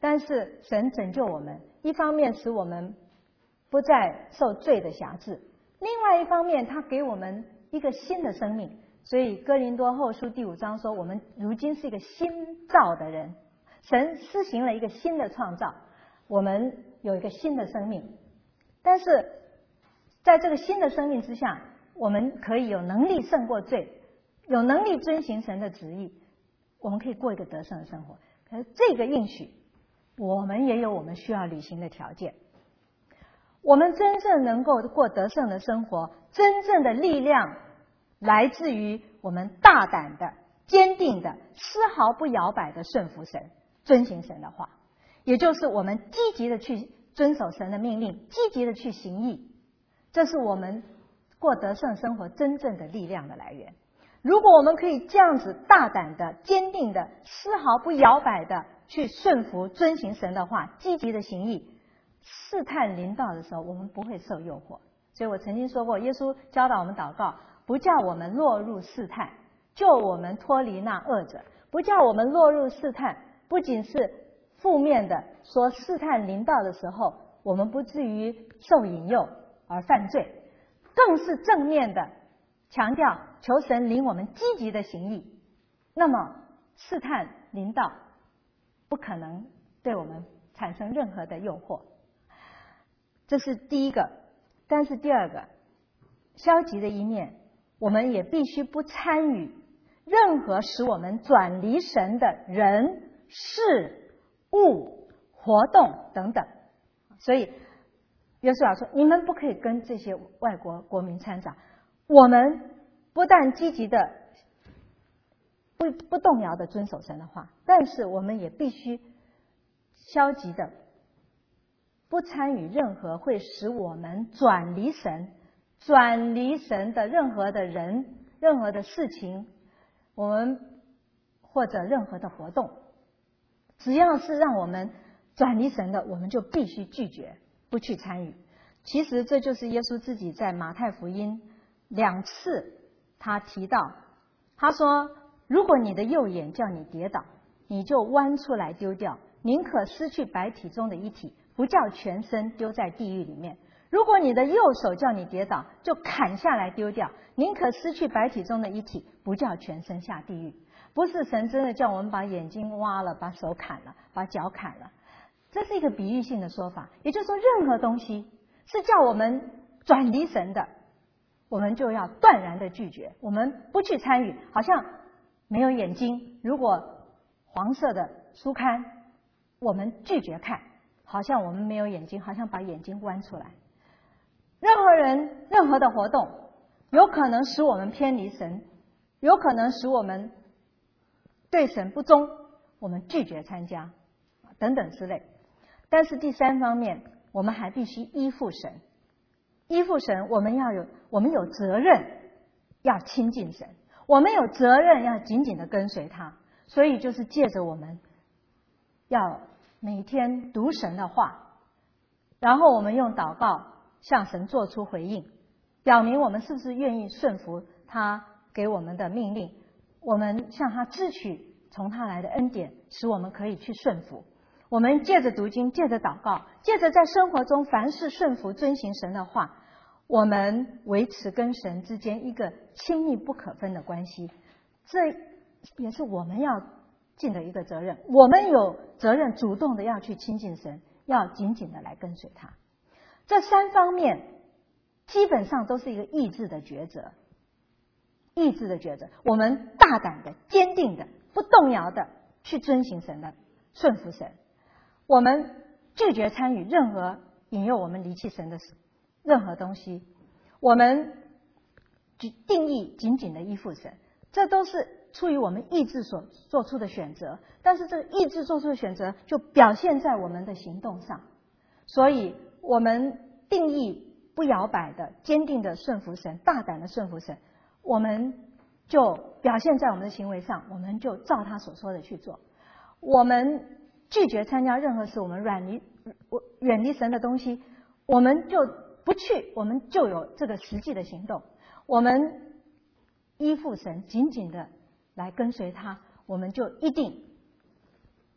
S1: 但是神拯救我们，一方面使我们不再受罪的辖制，另外一方面他给我们一个新的生命。所以哥林多后书第五章说，我们如今是一个新造的人，神施行了一个新的创造，我们有一个新的生命。但是在这个新的生命之下，我们可以有能力胜过罪，有能力遵行神的旨意，我们可以过一个得胜的生活。可是这个应许，我们也有我们需要履行的条件。我们真正能够过得胜的生活，真正的力量来自于我们大胆的、坚定的、丝毫不摇摆的顺服神，遵行神的话，也就是我们积极的去遵守神的命令，积极的去行义，这是我们过得胜生活真正的力量的来源。如果我们可以这样子大胆的、坚定的、丝毫不摇摆的去顺服、遵行神的话，积极的行义，试探临到的时候，我们不会受诱惑。所以我曾经说过，耶稣教导我们祷告，不叫我们落入试探，救我们脱离那恶者。不叫我们落入试探，不仅是负面的说试探临到的时候，我们不至于受引诱而犯罪，更是正面的强调求神领我们积极的行义。那么试探临到不可能对我们产生任何的诱惑，这是第一个。但是第二个，消极的一面，我们也必须不参与任何使我们转离神的人、事、物、活动等等。所以约书亚说，你们不可以跟这些外国国民掺杂。我们不但积极的不不动摇的遵守神的话，但是我们也必须消极的不参与任何会使我们转离神转离神的任何的人、任何的事情，我们或者任何的活动，只要是让我们转离神的，我们就必须拒绝，不去参与。其实这就是耶稣自己在马太福音两次他提到，他说，如果你的右眼叫你跌倒，你就弯出来丢掉，宁可失去百体中的一体，不叫全身丢在地狱里面。如果你的右手叫你跌倒，就砍下来丢掉，宁可失去百体中的一体，不叫全身下地狱。不是神真的叫我们把眼睛挖了，把手砍了，把脚砍了，这是一个比喻性的说法。也就是说，任何东西是叫我们转离神的，我们就要断然的拒绝，我们不去参与。好像没有眼睛，如果黄色的书刊我们拒绝看，好像我们没有眼睛，好像把眼睛弯出来。任何人任何的活动有可能使我们偏离神，有可能使我们对神不忠，我们拒绝参加等等之类。但是第三方面，我们还必须依附神。依附神，我们要有我们有责任要亲近神，我们有责任要紧紧的跟随他。所以就是借着我们要每天读神的话，然后我们用祷告向神做出回应，表明我们是不是愿意顺服他给我们的命令，我们向他支取从他来的恩典，使我们可以去顺服。我们借着读经，借着祷告，借着在生活中凡事顺服遵行神的话，我们维持跟神之间一个亲密不可分的关系。这也是我们要尽的一个责任，我们有责任主动的要去亲近神，要紧紧的来跟随他。这三方面基本上都是一个意志的抉择，意志的抉择。我们大胆的、坚定的、不动摇的去遵行神的、顺服神。我们拒绝参与任何引诱我们离弃神的任何东西。我们定义紧紧的依附神，这都是出于我们意志所做出的选择。但是这个意志做出的选择就表现在我们的行动上。所以我们定义不摇摆的、坚定的顺服神，大胆的顺服神，我们就表现在我们的行为上，我们就照他所说的去做。我们拒绝参加任何事，我们远离远离神的东西，我们就不去，我们就有这个实际的行动。我们依附神，紧紧的来跟随他，我们就一定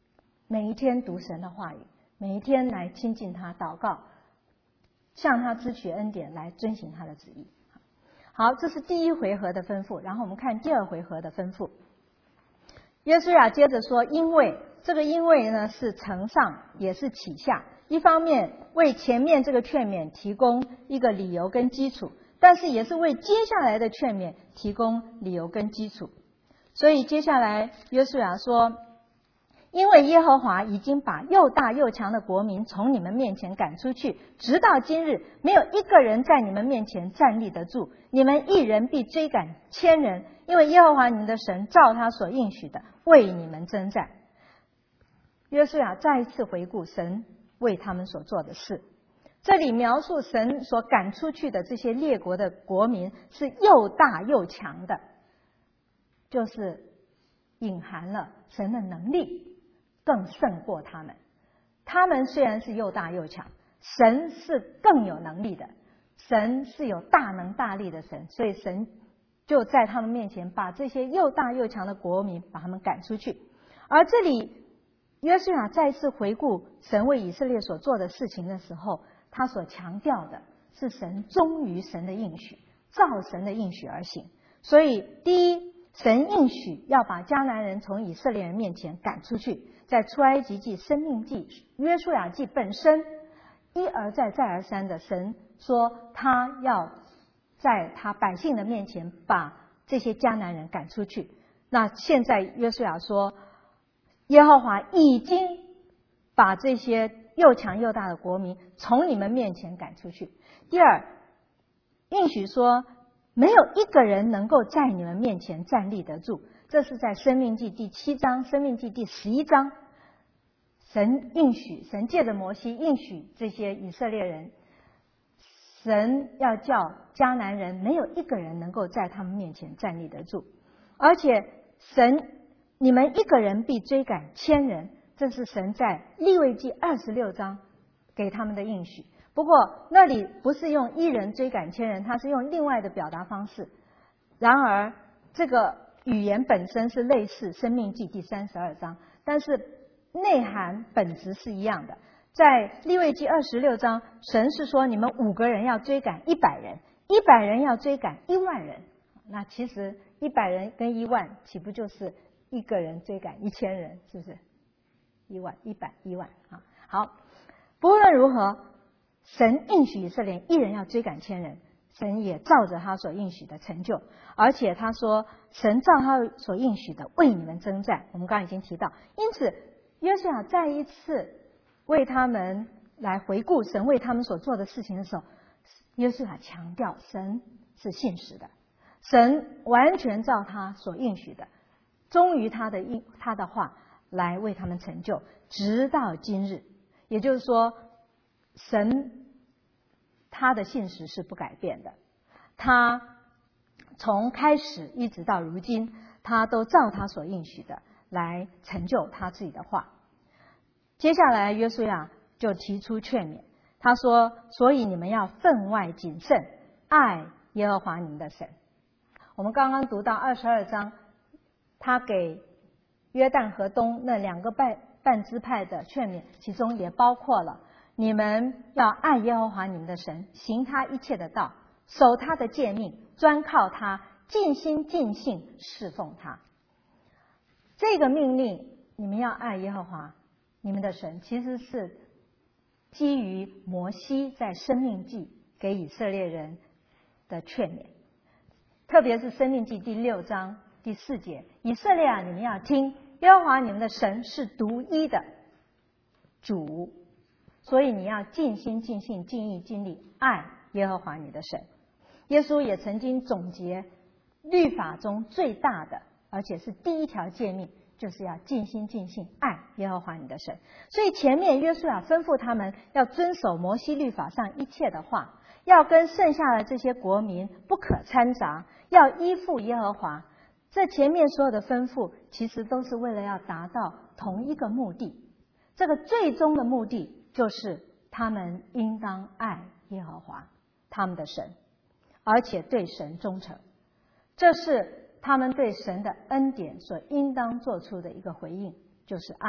S1: 每一天读神的话语，每一天来亲近他，祷告，向他支取恩典，来遵行他的旨意。好，这是第一回合的吩咐。然后我们看第二回合的吩咐。约书亚接着说，因为这个因为呢是承上也是启下，一方面为前面这个劝勉提供一个理由跟基础，但是也是为接下来的劝勉提供理由跟基础。所以接下来约书亚说，因为耶和华已经把又大又强的国民从你们面前赶出去，直到今日没有一个人在你们面前站立得住，你们一人必追赶千人，因为耶和华你们的神照他所应许的为你们征战。约书亚再一次回顾神为他们所做的事，这里描述神所赶出去的这些列国的国民是又大又强的，就是隐含了神的能力更胜过他们。他们虽然是又大又强，神是更有能力的，神是有大能大力的神，所以神就在他们面前把这些又大又强的国民把他们赶出去。而这里约书亚再次回顾神为以色列所做的事情的时候，他所强调的是神忠于神的应许，照神的应许而行。所以第一，神应许要把迦南人从以色列人面前赶出去，在出埃及记、申命记、约书亚记本身一而再再而三的，神说他要在他百姓的面前把这些迦南人赶出去。那现在约书亚说，耶和华已经把这些又强又大的国民从你们面前赶出去。第二，应许说没有一个人能够在你们面前站立得住，这是在申命记第七章、申命记第十一章，神应许，神借着摩西应许这些以色列人，神要叫迦南人没有一个人能够在他们面前站立得住，而且神你们一个人必追赶千人，这是神在利未记二十六章给他们的应许。不过那里不是用一人追赶千人，它是用另外的表达方式。然而这个语言本身是类似申命记第三十二章，但是内涵本质是一样的。在利未记二十六章，神是说你们五个人要追赶一百人，一百人要追赶一万人。那其实一百人跟一万岂不就是一个人追赶一千人，是不是？一万、一百、一万啊！好，不论如何，神应许以色列一人要追赶千人，神也照着他所应许的成就。而且他说，神照他所应许的为你们征战。我们刚刚已经提到，因此约书亚再一次为他们来回顾神为他们所做的事情的时候，约书亚强调神是信实的，神完全照他所应许的，忠于他的应他的话来为他们成就，直到今日。也就是说，神他的信实是不改变的，他从开始一直到如今，他都照他所应许的来成就他自己的话。接下来约书亚就提出劝勉，他说，所以你们要分外谨慎，爱耶和华你们的神。我们刚刚读到二十二章，他给约旦河东那两个半半支派的劝勉，其中也包括了你们要爱耶和华你们的神，行他一切的道，守他的诫命，专靠他，尽心尽性侍奉他。这个命令，你们要爱耶和华你们的神，其实是基于摩西在申命记给以色列人的劝勉，特别是申命记第六章第四节，以色列啊，你们要听，耶和华你们的神是独一的主，所以你要尽心尽性尽意尽力爱耶和华你的神。耶稣也曾经总结律法中最大的，而且是第一条诫命，就是要尽心尽性爱耶和华你的神。所以前面约书亚吩咐他们要遵守摩西律法上一切的话，要跟剩下的这些国民不可掺杂，要依附耶和华。这前面所有的吩咐其实都是为了要达到同一个目的，这个最终的目的就是他们应当爱耶和华他们的神，而且对神忠诚。这是他们对神的恩典所应当做出的一个回应，就是爱。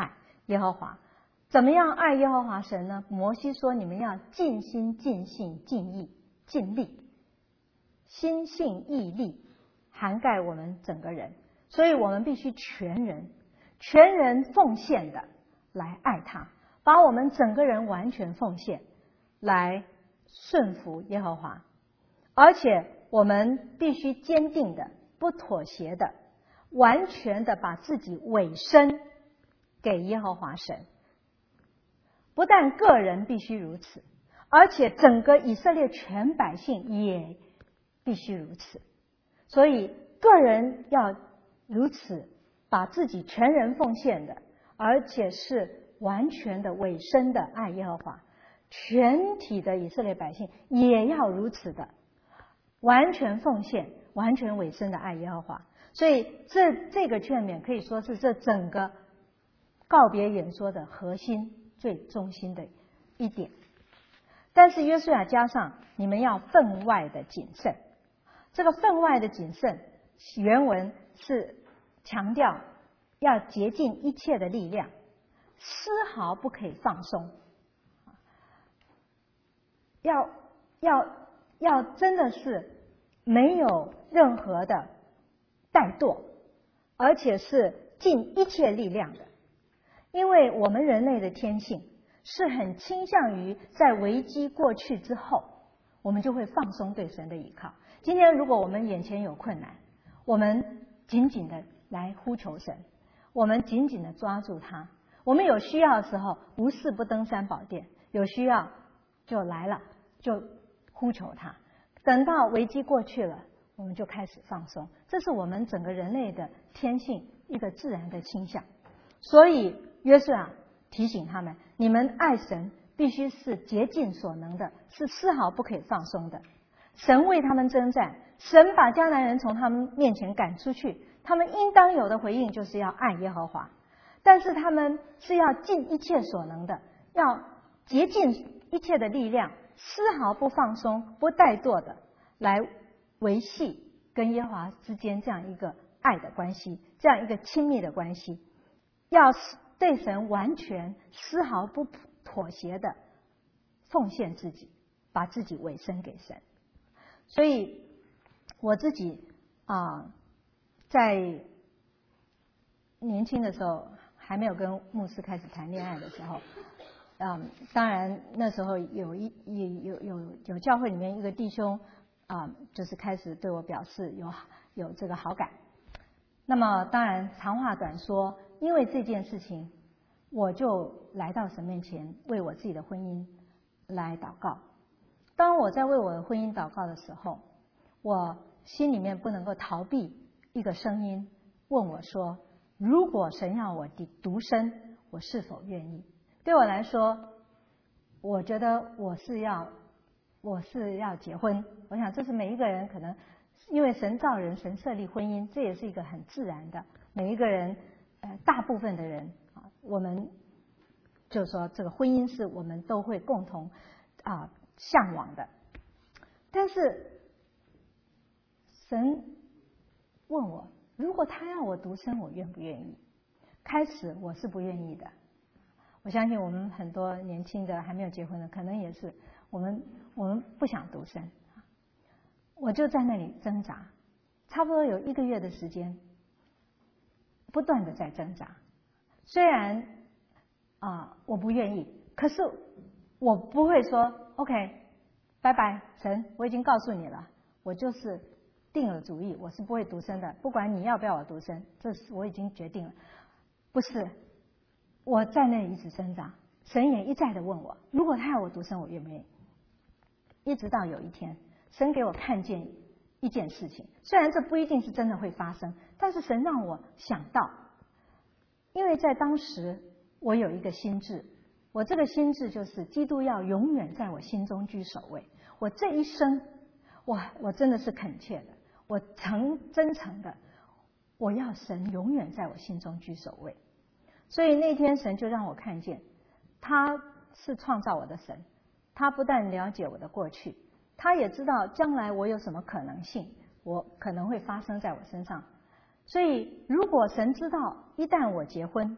S1: 耶和华。怎么样爱耶和华神呢？摩西说，你们要尽心尽性尽意尽力，心性意力涵盖我们整个人，所以我们必须全人全人奉献的来爱他，把我们整个人完全奉献来顺服耶和华。而且我们必须坚定的不妥协的完全的把自己委身给耶和华神。不但个人必须如此，而且整个以色列全百姓也必须如此。所以个人要如此把自己全人奉献的，而且是完全的委身的爱耶和华，全体的以色列百姓也要如此的完全奉献完全委身的爱耶和华。所以这这个劝勉可以说是这整个告别演说的核心最中心的一点。但是约书亚加上你们要分外的谨慎，这个分外的谨慎原文是强调要竭尽一切的力量，丝毫不可以放松，要要要真的是没有任何的怠惰，而且是尽一切力量的。因为我们人类的天性是很倾向于在危机过去之后，我们就会放松对神的依靠。今天如果我们眼前有困难，我们紧紧的来呼求神，我们紧紧的抓住他，我们有需要的时候无事不登山宝殿，有需要就来了，就呼求他。等到危机过去了，我们就开始放松，这是我们整个人类的天性，一个自然的倾向。所以约书亚提醒他们，你们爱神必须是竭尽所能的，是丝毫不可以放松的。神为他们征战，神把迦南人从他们面前赶出去，他们应当有的回应就是要爱耶和华。但是他们是要尽一切所能的，要竭尽一切的力量，丝毫不放松不怠惰的来维系跟耶和华之间这样一个爱的关系，这样一个亲密的关系，要对神完全丝毫不妥协的奉献自己，把自己委身给神。所以我自己啊、呃，在年轻的时候，还没有跟牧师开始谈恋爱的时候，嗯，当然那时候有一有有有有教会里面一个弟兄啊、呃，就是开始对我表示有有这个好感。那么当然长话短说，因为这件事情，我就来到神面前为我自己的婚姻来祷告。当我在为我的婚姻祷告的时候，我心里面不能够逃避一个声音问我说，如果神让我独身，我是否愿意？对我来说，我觉得我是要我是要结婚。我想这是每一个人可能因为神造人，神设立婚姻，这也是一个很自然的，每一个人呃大部分的人啊，我们就是说这个婚姻是我们都会共同啊向往的。但是神问我，如果他要我独身，我愿不愿意？开始我是不愿意的。我相信我们很多年轻的还没有结婚的，可能也是我们我们不想独身。我就在那里挣扎，差不多有一个月的时间，不断的在挣扎。虽然啊、呃、我不愿意，可是我不会说 OK 拜拜神，我已经告诉你了，我就是定了主意，我是不会独身的，不管你要不要我独身，这是我已经决定了。不是，我在那里一直挣扎，神也一再的问我，如果他要我独身，我愿不愿意？一直到有一天，神给我看见一件事情，虽然这不一定是真的会发生，但是神让我想到，因为在当时我有一个心志，我这个心志就是基督要永远在我心中居首位。我这一生，哇，我真的是恳切的，我诚真诚的，我要神永远在我心中居首位。所以那天神就让我看见，他是创造我的神，他不但了解我的过去，他也知道将来我有什么可能性，我可能会发生在我身上。所以如果神知道一旦我结婚，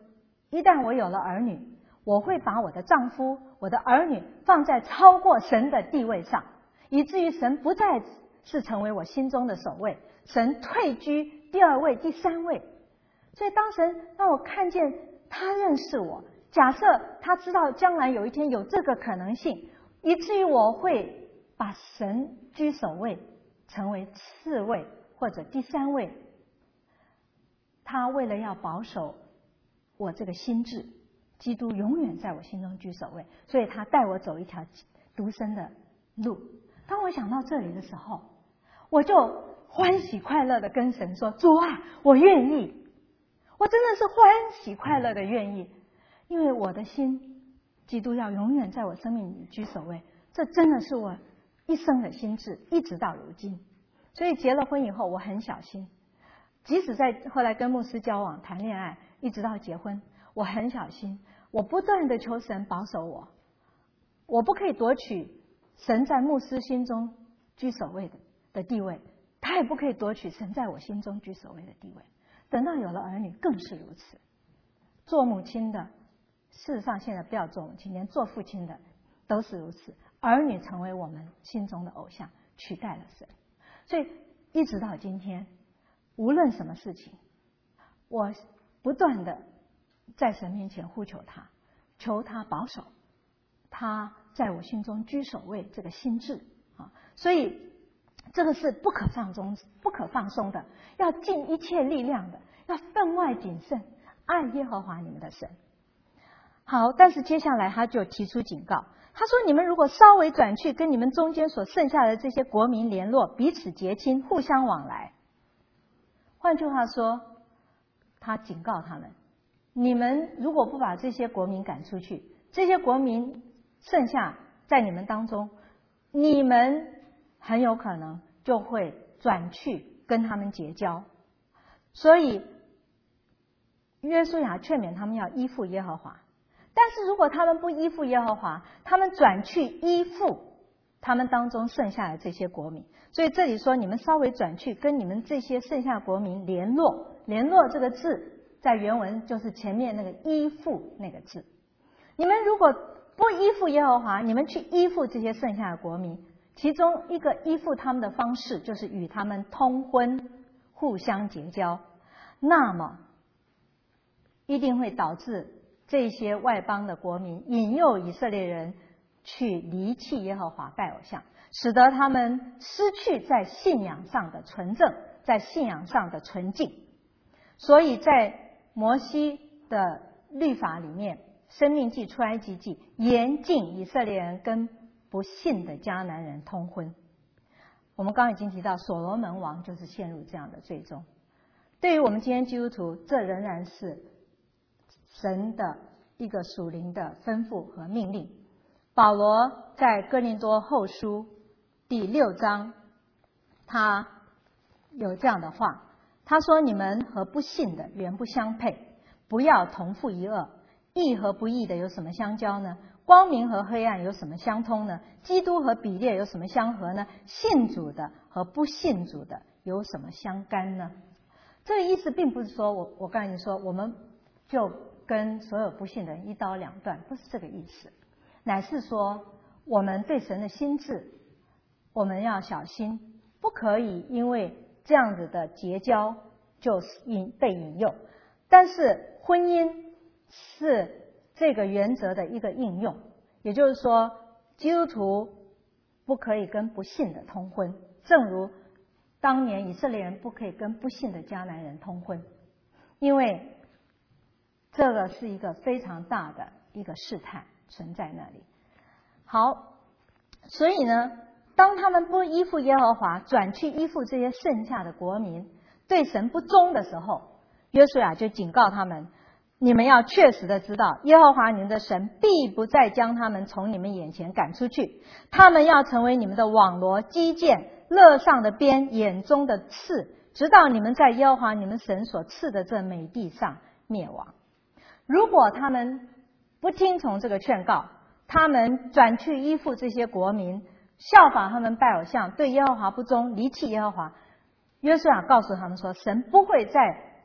S1: 一旦我有了儿女，我会把我的丈夫、我的儿女放在超过神的地位上，以至于神不再是成为我心中的首位，神退居第二位、第三位。所以当神让我看见他认识我，假设他知道将来有一天有这个可能性，以至于我会把神居首位，成为次位或者第三位。他为了要保守我这个心智，基督永远在我心中居首位，所以他带我走一条独身的路。当我想到这里的时候，我就欢喜快乐的跟神说，主啊，我愿意，我真的是欢喜快乐的愿意，因为我的心基督要永远在我生命里居首位，这真的是我一生的心志，一直到如今。所以结了婚以后我很小心，即使在后来跟牧师交往谈恋爱一直到结婚，我很小心，我不断的求神保守我，我不可以夺取神在牧师心中居首位的的地位，他也不可以夺取神在我心中居首位的地位。等到有了儿女更是如此，做母亲的事实上现在不要做母亲，连做父亲的都是如此，儿女成为我们心中的偶像，取代了神。所以一直到今天，无论什么事情，我不断的在神面前呼求他，求他保守他在我心中居首位这个心志啊。所以这个是不可放松不可放松的，要尽一切力量的，要分外谨慎，爱耶和华你们的神。好，但是接下来他就提出警告，他说，你们如果稍微转去跟你们中间所剩下的这些国民联络，彼此结亲，互相往来。换句话说，他警告他们，你们如果不把这些国民赶出去，这些国民剩下在你们当中，你们很有可能就会转去跟他们结交。所以约书亚劝勉他们要依附耶和华，但是如果他们不依附耶和华，他们转去依附他们当中剩下的这些国民。所以这里说，你们稍微转去跟你们这些剩下国民联络，联络这个字在原文就是前面那个依附那个字。你们如果不依附耶和华，你们去依附这些剩下的国民，其中一个依附他们的方式就是与他们通婚，互相结交，那么一定会导致这些外邦的国民引诱以色列人去离弃耶和华，拜偶像，使得他们失去在信仰上的纯正，在信仰上的纯净。所以在摩西的律法里面，申命记、出埃及记严禁以色列人跟不信的迦南人通婚。我们刚刚已经提到，所罗门王就是陷入这样的罪中。对于我们今天基督徒，这仍然是神的一个属灵的吩咐和命令。保罗在哥林多后书第六章，他有这样的话，他说，你们和不信的原不相配，不要同负一轭。义和不义的有什么相交呢？光明和黑暗有什么相通呢？基督和比列有什么相合呢？信主的和不信主的有什么相干呢？这个意思并不是说我我刚才你说我们就跟所有不信的人一刀两断，不是这个意思，乃是说我们对神的心志，我们要小心，不可以因为这样子的结交就引被引诱。但是婚姻是这个原则的一个应用，也就是说，基督徒不可以跟不信的通婚，正如当年以色列人不可以跟不信的迦南人通婚，因为这个是一个非常大的一个试探存在那里。好，所以呢，当他们不依附耶和华，转去依附这些剩下的国民，对神不忠的时候，约书亚就警告他们，你们要确实的知道，耶和华你们的神必不再将他们从你们眼前赶出去，他们要成为你们的网罗、基建、肋上的鞭、眼中的刺，直到你们在耶和华你们神所赐的这美地上灭亡。如果他们不听从这个劝告，他们转去依附这些国民，效法他们拜偶像，对耶和华不忠，离弃耶和华，约书亚告诉他们说，神不会再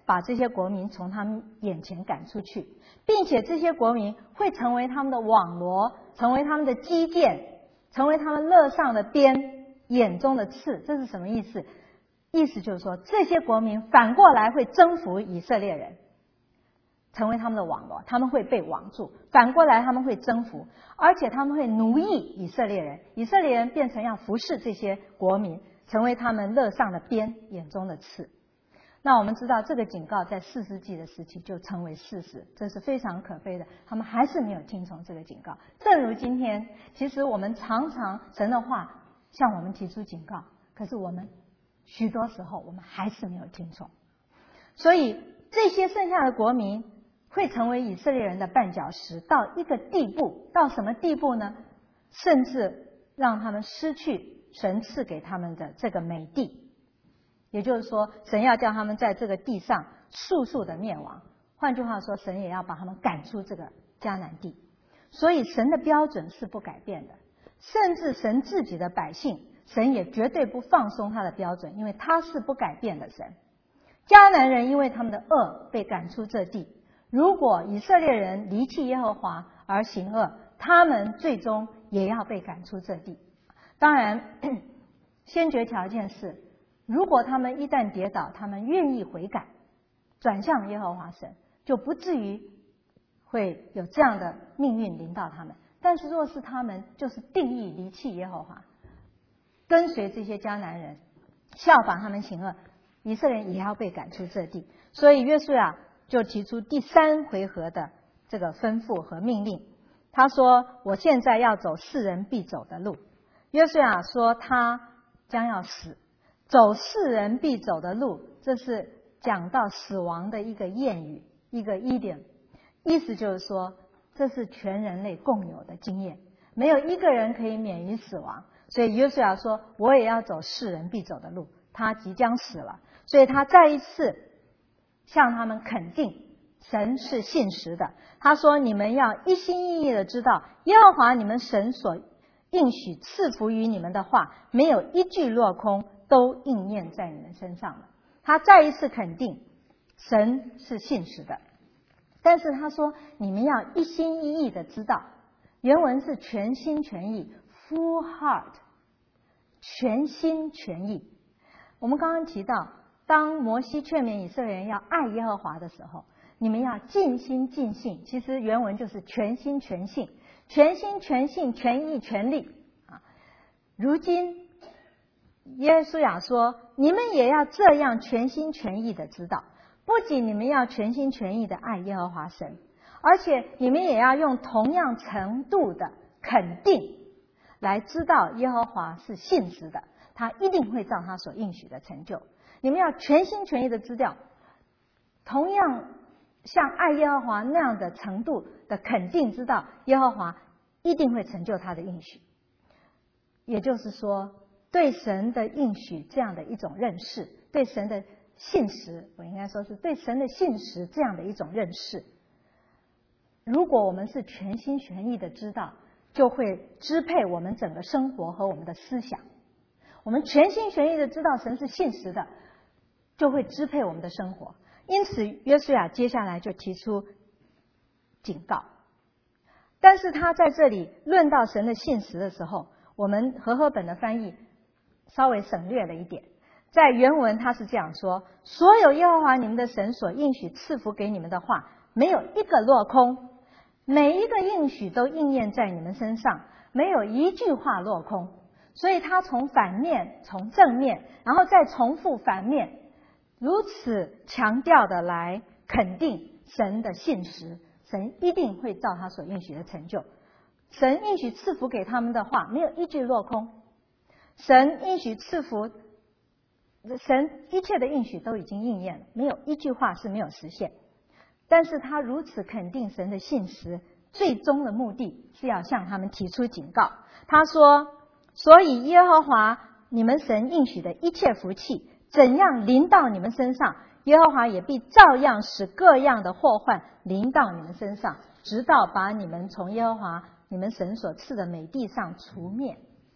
S1: 把这些国民从他们眼前赶出去，并且这些国民会成为他们的网罗，成为他们的基建，成为他们肋上的鞭，眼中的刺。这是什么意思？意思就是说，这些国民反过来会征服以色列人，成为他们的网罗，他们会被网住，反过来他们会征服，而且他们会奴役以色列人，以色列人变成要服侍这些国民，成为他们肋上的鞭，眼中的刺。那我们知道这个警告在四世纪的时期就成为事实，这是非常可悲的，他们还是没有听从这个警告。正如今天，其实我们常常神的话向我们提出警告，可是我们许多时候我们还是没有听从。所以这些剩下的国民会成为以色列人的绊脚石，到一个地步，到什么地步呢？甚至让他们失去神赐给他们的这个美地。也就是说，神要叫他们在这个地上速速的灭亡。换句话说，神也要把他们赶出这个迦南地。所以神的标准是不改变的，甚至神自己的百姓，神也绝对不放松他的标准，因为他是不改变的神。迦南人因为他们的恶被赶出这地，如果以色列人离弃耶和华而行恶，他们最终也要被赶出这地。当然，先决条件是，如果他们一旦跌倒，他们愿意悔改，转向耶和华神，就不至于会有这样的命运临到他们。但是若是他们就是定义离弃耶和华，跟随这些迦南人，效仿他们行恶，以色列人也要被赶出这地。所以约书亚就提出第三回合的这个吩咐和命令。他说，我现在要走世人必走的路。约书亚说他将要死，走世人必走的路，这是讲到死亡的一个谚语，一个 idiom， 意思就是说这是全人类共有的经验，没有一个人可以免于死亡。所以约书亚说，我也要走世人必走的路，他即将死了。所以他再一次向他们肯定神是信实的。他说，你们要一心一意的知道，耶和华你们神所应许赐福于你们的话，没有一句落空，都应验在你们身上了。他再一次肯定神是信实的。但是他说，你们要一心一意的知道，原文是全心全意 full heart， 全心全意。我们刚刚提到，当摩西劝勉以色列人要爱耶和华的时候，你们要尽心尽性，其实原文就是全心全性，全心全性，全意全力啊。如今耶稣亚说，你们也要这样全心全意的知道，不仅你们要全心全意的爱耶和华神，而且你们也要用同样程度的肯定来知道耶和华是信实的，他一定会照他所应许的成就。你们要全心全意的知道，同样像爱耶和华那样的程度的肯定知道耶和华一定会成就他的应许。也就是说，对神的应许这样的一种认识，对神的信实，我应该说是对神的信实这样的一种认识，如果我们是全心全意的知道，就会支配我们整个生活和我们的思想。我们全心全意的知道神是信实的，就会支配我们的生活。因此约书亚接下来就提出警告。但是他在这里论到神的信实的时候，我们和合本的翻译稍微省略了一点。在原文他是这样说，所有耶和华你们的神所应许赐福给你们的话，没有一个落空，每一个应许都应验在你们身上，没有一句话落空。所以他从反面，从正面，然后再重复反面，如此强调的来肯定神的信实，神一定会照他所应许的成就。神应许赐福给他们的话，没有一句落空。神应许赐福，神一切的应许都已经应验了，没有一句话是没有实现。但是他如此肯定神的信实，最终的目的是要向他们提出警告。他说，所以耶和华你们神应许的一切福气，怎样临到你们身上，耶和华也必照样使各样的祸患临到你们身上，直到把你们从耶和华你们神所赐的美地上除灭。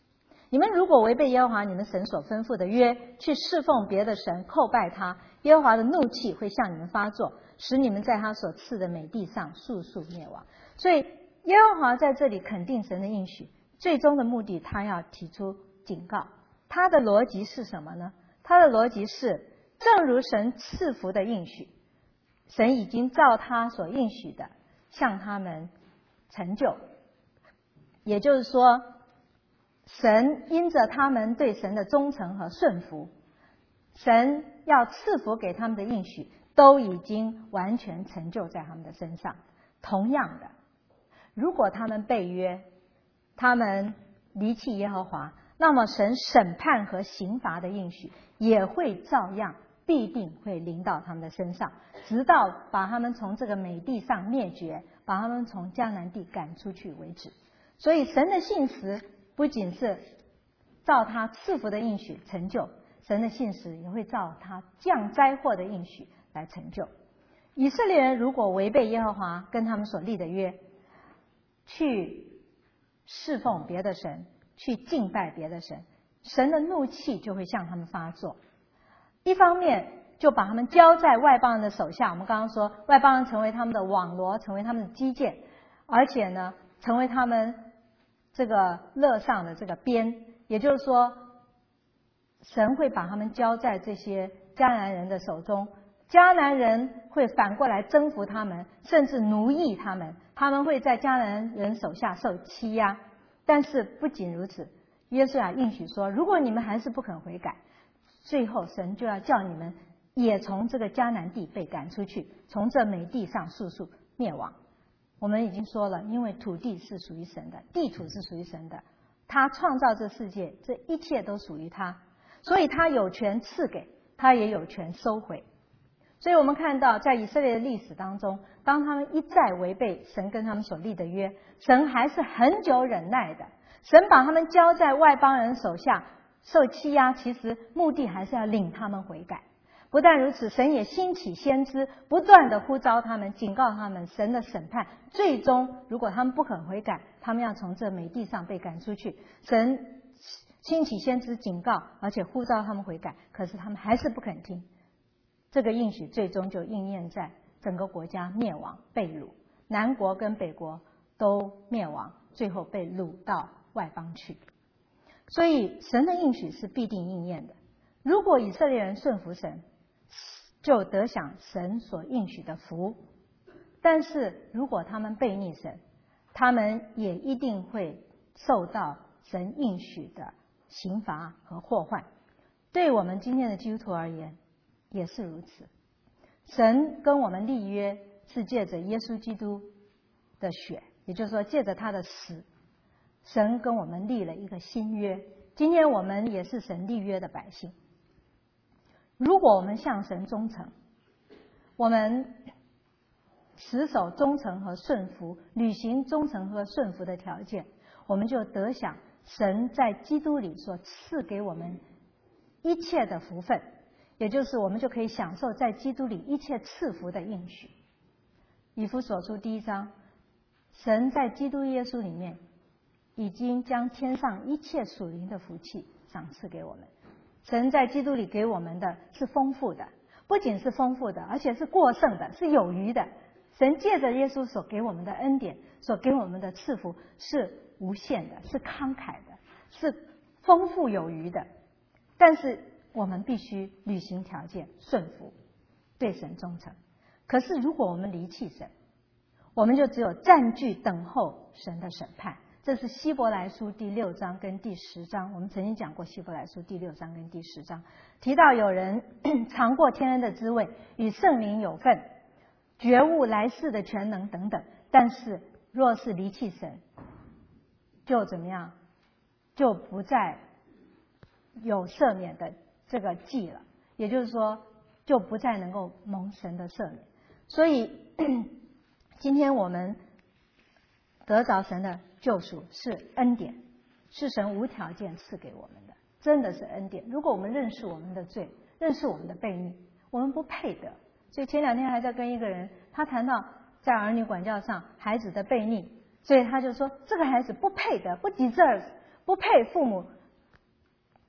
S1: 你们如果违背耶和华你们神所吩咐的约，去侍奉别的神，叩拜他，耶和华的怒气会向你们发作，使你们在他所赐的美地上速速灭亡。所以耶和华在这里肯定神的应许，最终的目的他要提出警告。他的逻辑是什么呢？他的逻辑是，正如神赐福的应许，神已经照他所应许的向他们成就。也就是说，神因着他们对神的忠诚和顺服，神要赐福给他们的应许都已经完全成就在他们的身上。同样的，如果他们背约，他们离弃耶和华，那么神审判和刑罚的应许也会照样必定会临到他们的身上，直到把他们从这个美地上灭绝，把他们从迦南地赶出去为止。所以神的信实不仅是照他赐福的应许成就，神的信实也会照他降灾祸的应许来成就。以色列人如果违背耶和华跟他们所立的约，去侍奉别的神，去敬拜别的神，神的怒气就会向他们发作。一方面就把他们交在外邦人的手下，我们刚刚说外邦人成为他们的网罗，成为他们的基建，而且呢成为他们这个勒上的这个鞭，也就是说神会把他们交在这些迦南人的手中，迦南人会反过来征服他们，甚至奴役他们，他们会在迦南人手下受欺压。但是不仅如此，约书亚应许说，如果你们还是不肯悔改，最后神就要叫你们也从这个迦南地被赶出去，从这美地上速速灭亡。我们已经说了，因为土地是属于神的，地土是属于神的，他创造这世界，这一切都属于他，所以他有权赐给，他也有权收回。所以我们看到在以色列的历史当中，当他们一再违背神跟他们所立的约，神还是很久忍耐的，神把他们交在外邦人手下受欺压，其实目的还是要领他们悔改。不但如此，神也兴起先知，不断的呼召他们，警告他们神的审判，最终如果他们不肯悔改，他们要从这美地上被赶出去。神兴起先知警告，而且呼召他们悔改，可是他们还是不肯听，这个应许最终就应验在整个国家灭亡被掳，南国跟北国都灭亡，最后被掳到外邦去。所以神的应许是必定应验的，如果以色列人顺服神，就得享神所应许的福，但是如果他们背逆神，他们也一定会受到神应许的刑罚和祸患。对我们今天的基督徒而言也是如此，神跟我们立约是借着耶稣基督的血，也就是说借着他的死，神跟我们立了一个新约。今天我们也是神立约的百姓，如果我们向神忠诚，我们持守忠诚和顺服，履行忠诚和顺服的条件，我们就得享神在基督里所赐给我们一切的福分，也就是我们就可以享受在基督里一切赐福的应许。以弗所书第一章，神在基督耶稣里面已经将天上一切属灵的福气赏赐给我们。神在基督里给我们的是丰富的，不仅是丰富的，而且是过剩的，是有余的。神借着耶稣所给我们的恩典，所给我们的赐福是无限的，是慷慨的，是丰富有余的。但是我们必须履行条件，顺服，对神忠诚。可是如果我们离弃神，我们就只有占据等候神的审判。这是希伯来书第六章跟第十章，我们曾经讲过希伯来书第六章跟第十章，提到有人尝过天恩的滋味，与圣灵有份，觉悟来世的全能等等，但是若是离弃神，就怎么样，就不再有赦免的这个祭了，也就是说就不再能够蒙神的赦免。所以今天我们得着神的救赎是恩典，是神无条件赐给我们的，真的是恩典。如果我们认识我们的罪，认识我们的悖逆，我们不配得。所以前两天还在跟一个人，他谈到在儿女管教上孩子的悖逆，所以他就说这个孩子不配得，不 deserve， 不配父母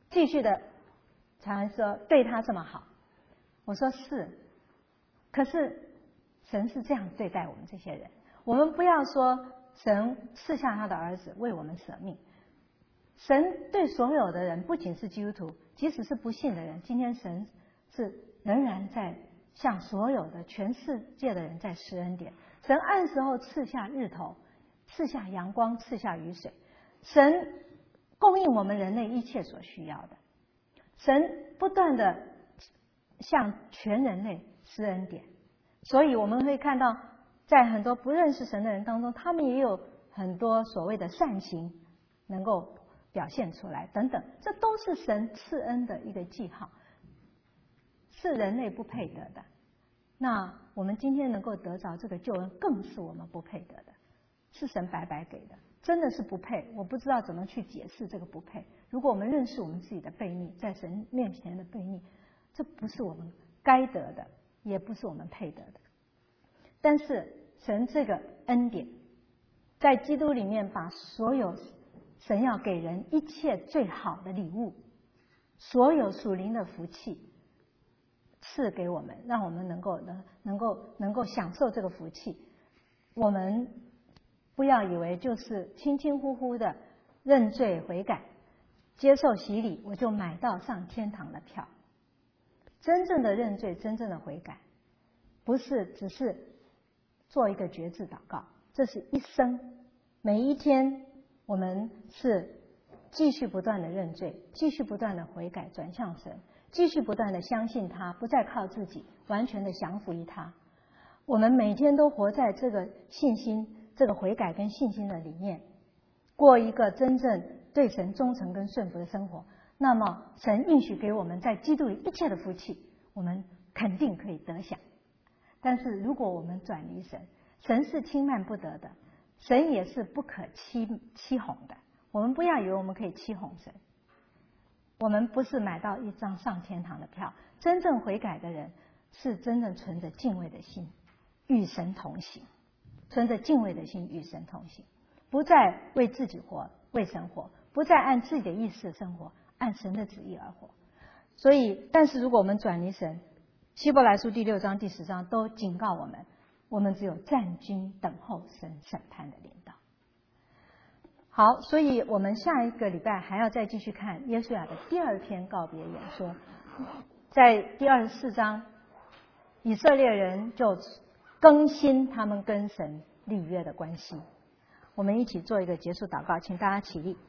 S1: 继续的常说对他这么好。我说是，可是神是这样对待我们这些人。我们不要说神赐下他的儿子为我们舍命，神对所有的人，不仅是基督徒，即使是不信的人，今天神是仍然在向所有的全世界的人在施恩典。神按时候赐下日头，赐下阳光，赐下雨水，神供应我们人类一切所需要的。神不断的向全人类施恩典，所以我们会看到在很多不认识神的人当中，他们也有很多所谓的善行能够表现出来等等，这都是神赐恩的一个记号，是人类不配得的。那我们今天能够得着这个救恩，更是我们不配得的，是神白白给的，真的是不配。我不知道怎么去解释这个不配。如果我们认识我们自己的悖逆，在神面前的悖逆，这不是我们该得的，也不是我们配得的。但是神这个恩典，在基督里面把所有神要给人一切最好的礼物，所有属灵的福气赐给我们，让我们能够能能够能够享受这个福气。我们不要以为就是轻轻忽忽的认罪悔改，接受洗礼，我就买到上天堂的票。真正的认罪，真正的悔改，不是只是做一个决志祷告，这是一生，每一天我们是继续不断的认罪，继续不断的悔改，转向神，继续不断的相信他，不再靠自己，完全的降服于他。我们每天都活在这个信心、这个悔改跟信心的里面，过一个真正对神忠诚跟顺服的生活。那么神应许给我们在基督里一切的福气，我们肯定可以得享。但是如果我们转离神，神是轻慢不得的，神也是不可欺欺哄的。我们不要以为我们可以欺哄神，我们不是买到一张上天堂的票。真正悔改的人是真正存着敬畏的心与神同行，存着敬畏的心与神同行，不再为自己活，为神活，不再按自己的意识生活，按神的旨意而活。所以但是如果我们转离神，希伯来书第六章第十章都警告我们，我们只有战军等候神审判的领导。好，所以我们下一个礼拜还要再继续看约书亚的第二篇告别演说。在第二十四章，以色列人就更新他们跟神立约的关系。我们一起做一个结束祷告，请大家起立。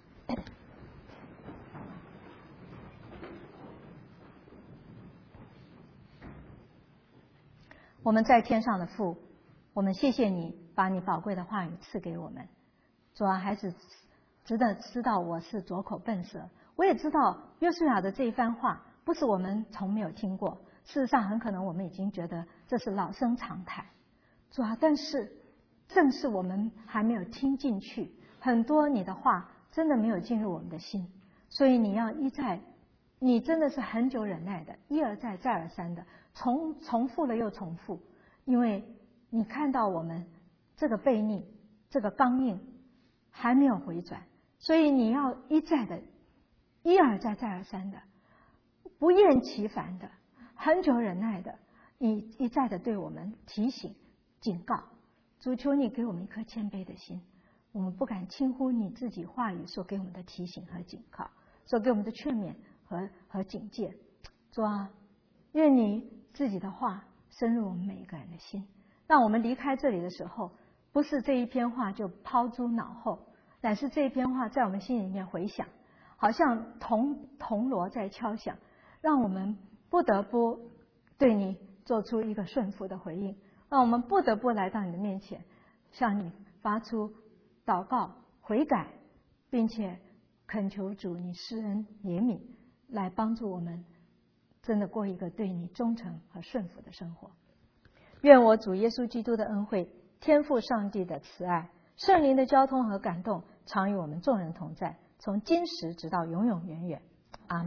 S1: 我们在天上的父，我们谢谢你把你宝贵的话语赐给我们。主啊，孩子值得知道我是拙口笨舌，我也知道约书亚的这一番话不是我们从没有听过，事实上很可能我们已经觉得这是老生常谈。主啊，但是正是我们还没有听进去，很多你的话真的没有进入我们的心，所以你要一再，你真的是很久忍耐的，一而再再而三的重重复了又重复，因为你看到我们这个悖逆，这个刚硬还没有回转，所以你要一再的一而再再而三的不厌其烦的很久忍耐的一一再的对我们提醒警告。主，求你给我们一颗谦卑的心，我们不敢轻忽你自己话语所给我们的提醒和警告，所给我们的劝勉和和警戒。主啊，愿你自己的话深入我们每一个人的心，让我们离开这里的时候，不是这一篇话就抛诸脑后，乃是这一篇话在我们心里面回响，好像铜铜锣在敲响，让我们不得不对你做出一个顺服的回应，让我们不得不来到你的面前，向你发出祷告悔改，并且恳求主你施恩怜悯，来帮助我们真的过一个对你忠诚和顺服的生活。愿我主耶稣基督的恩惠，天父上帝的慈爱，圣灵的交通和感动，常与我们众人同在，从今时直到永永远远。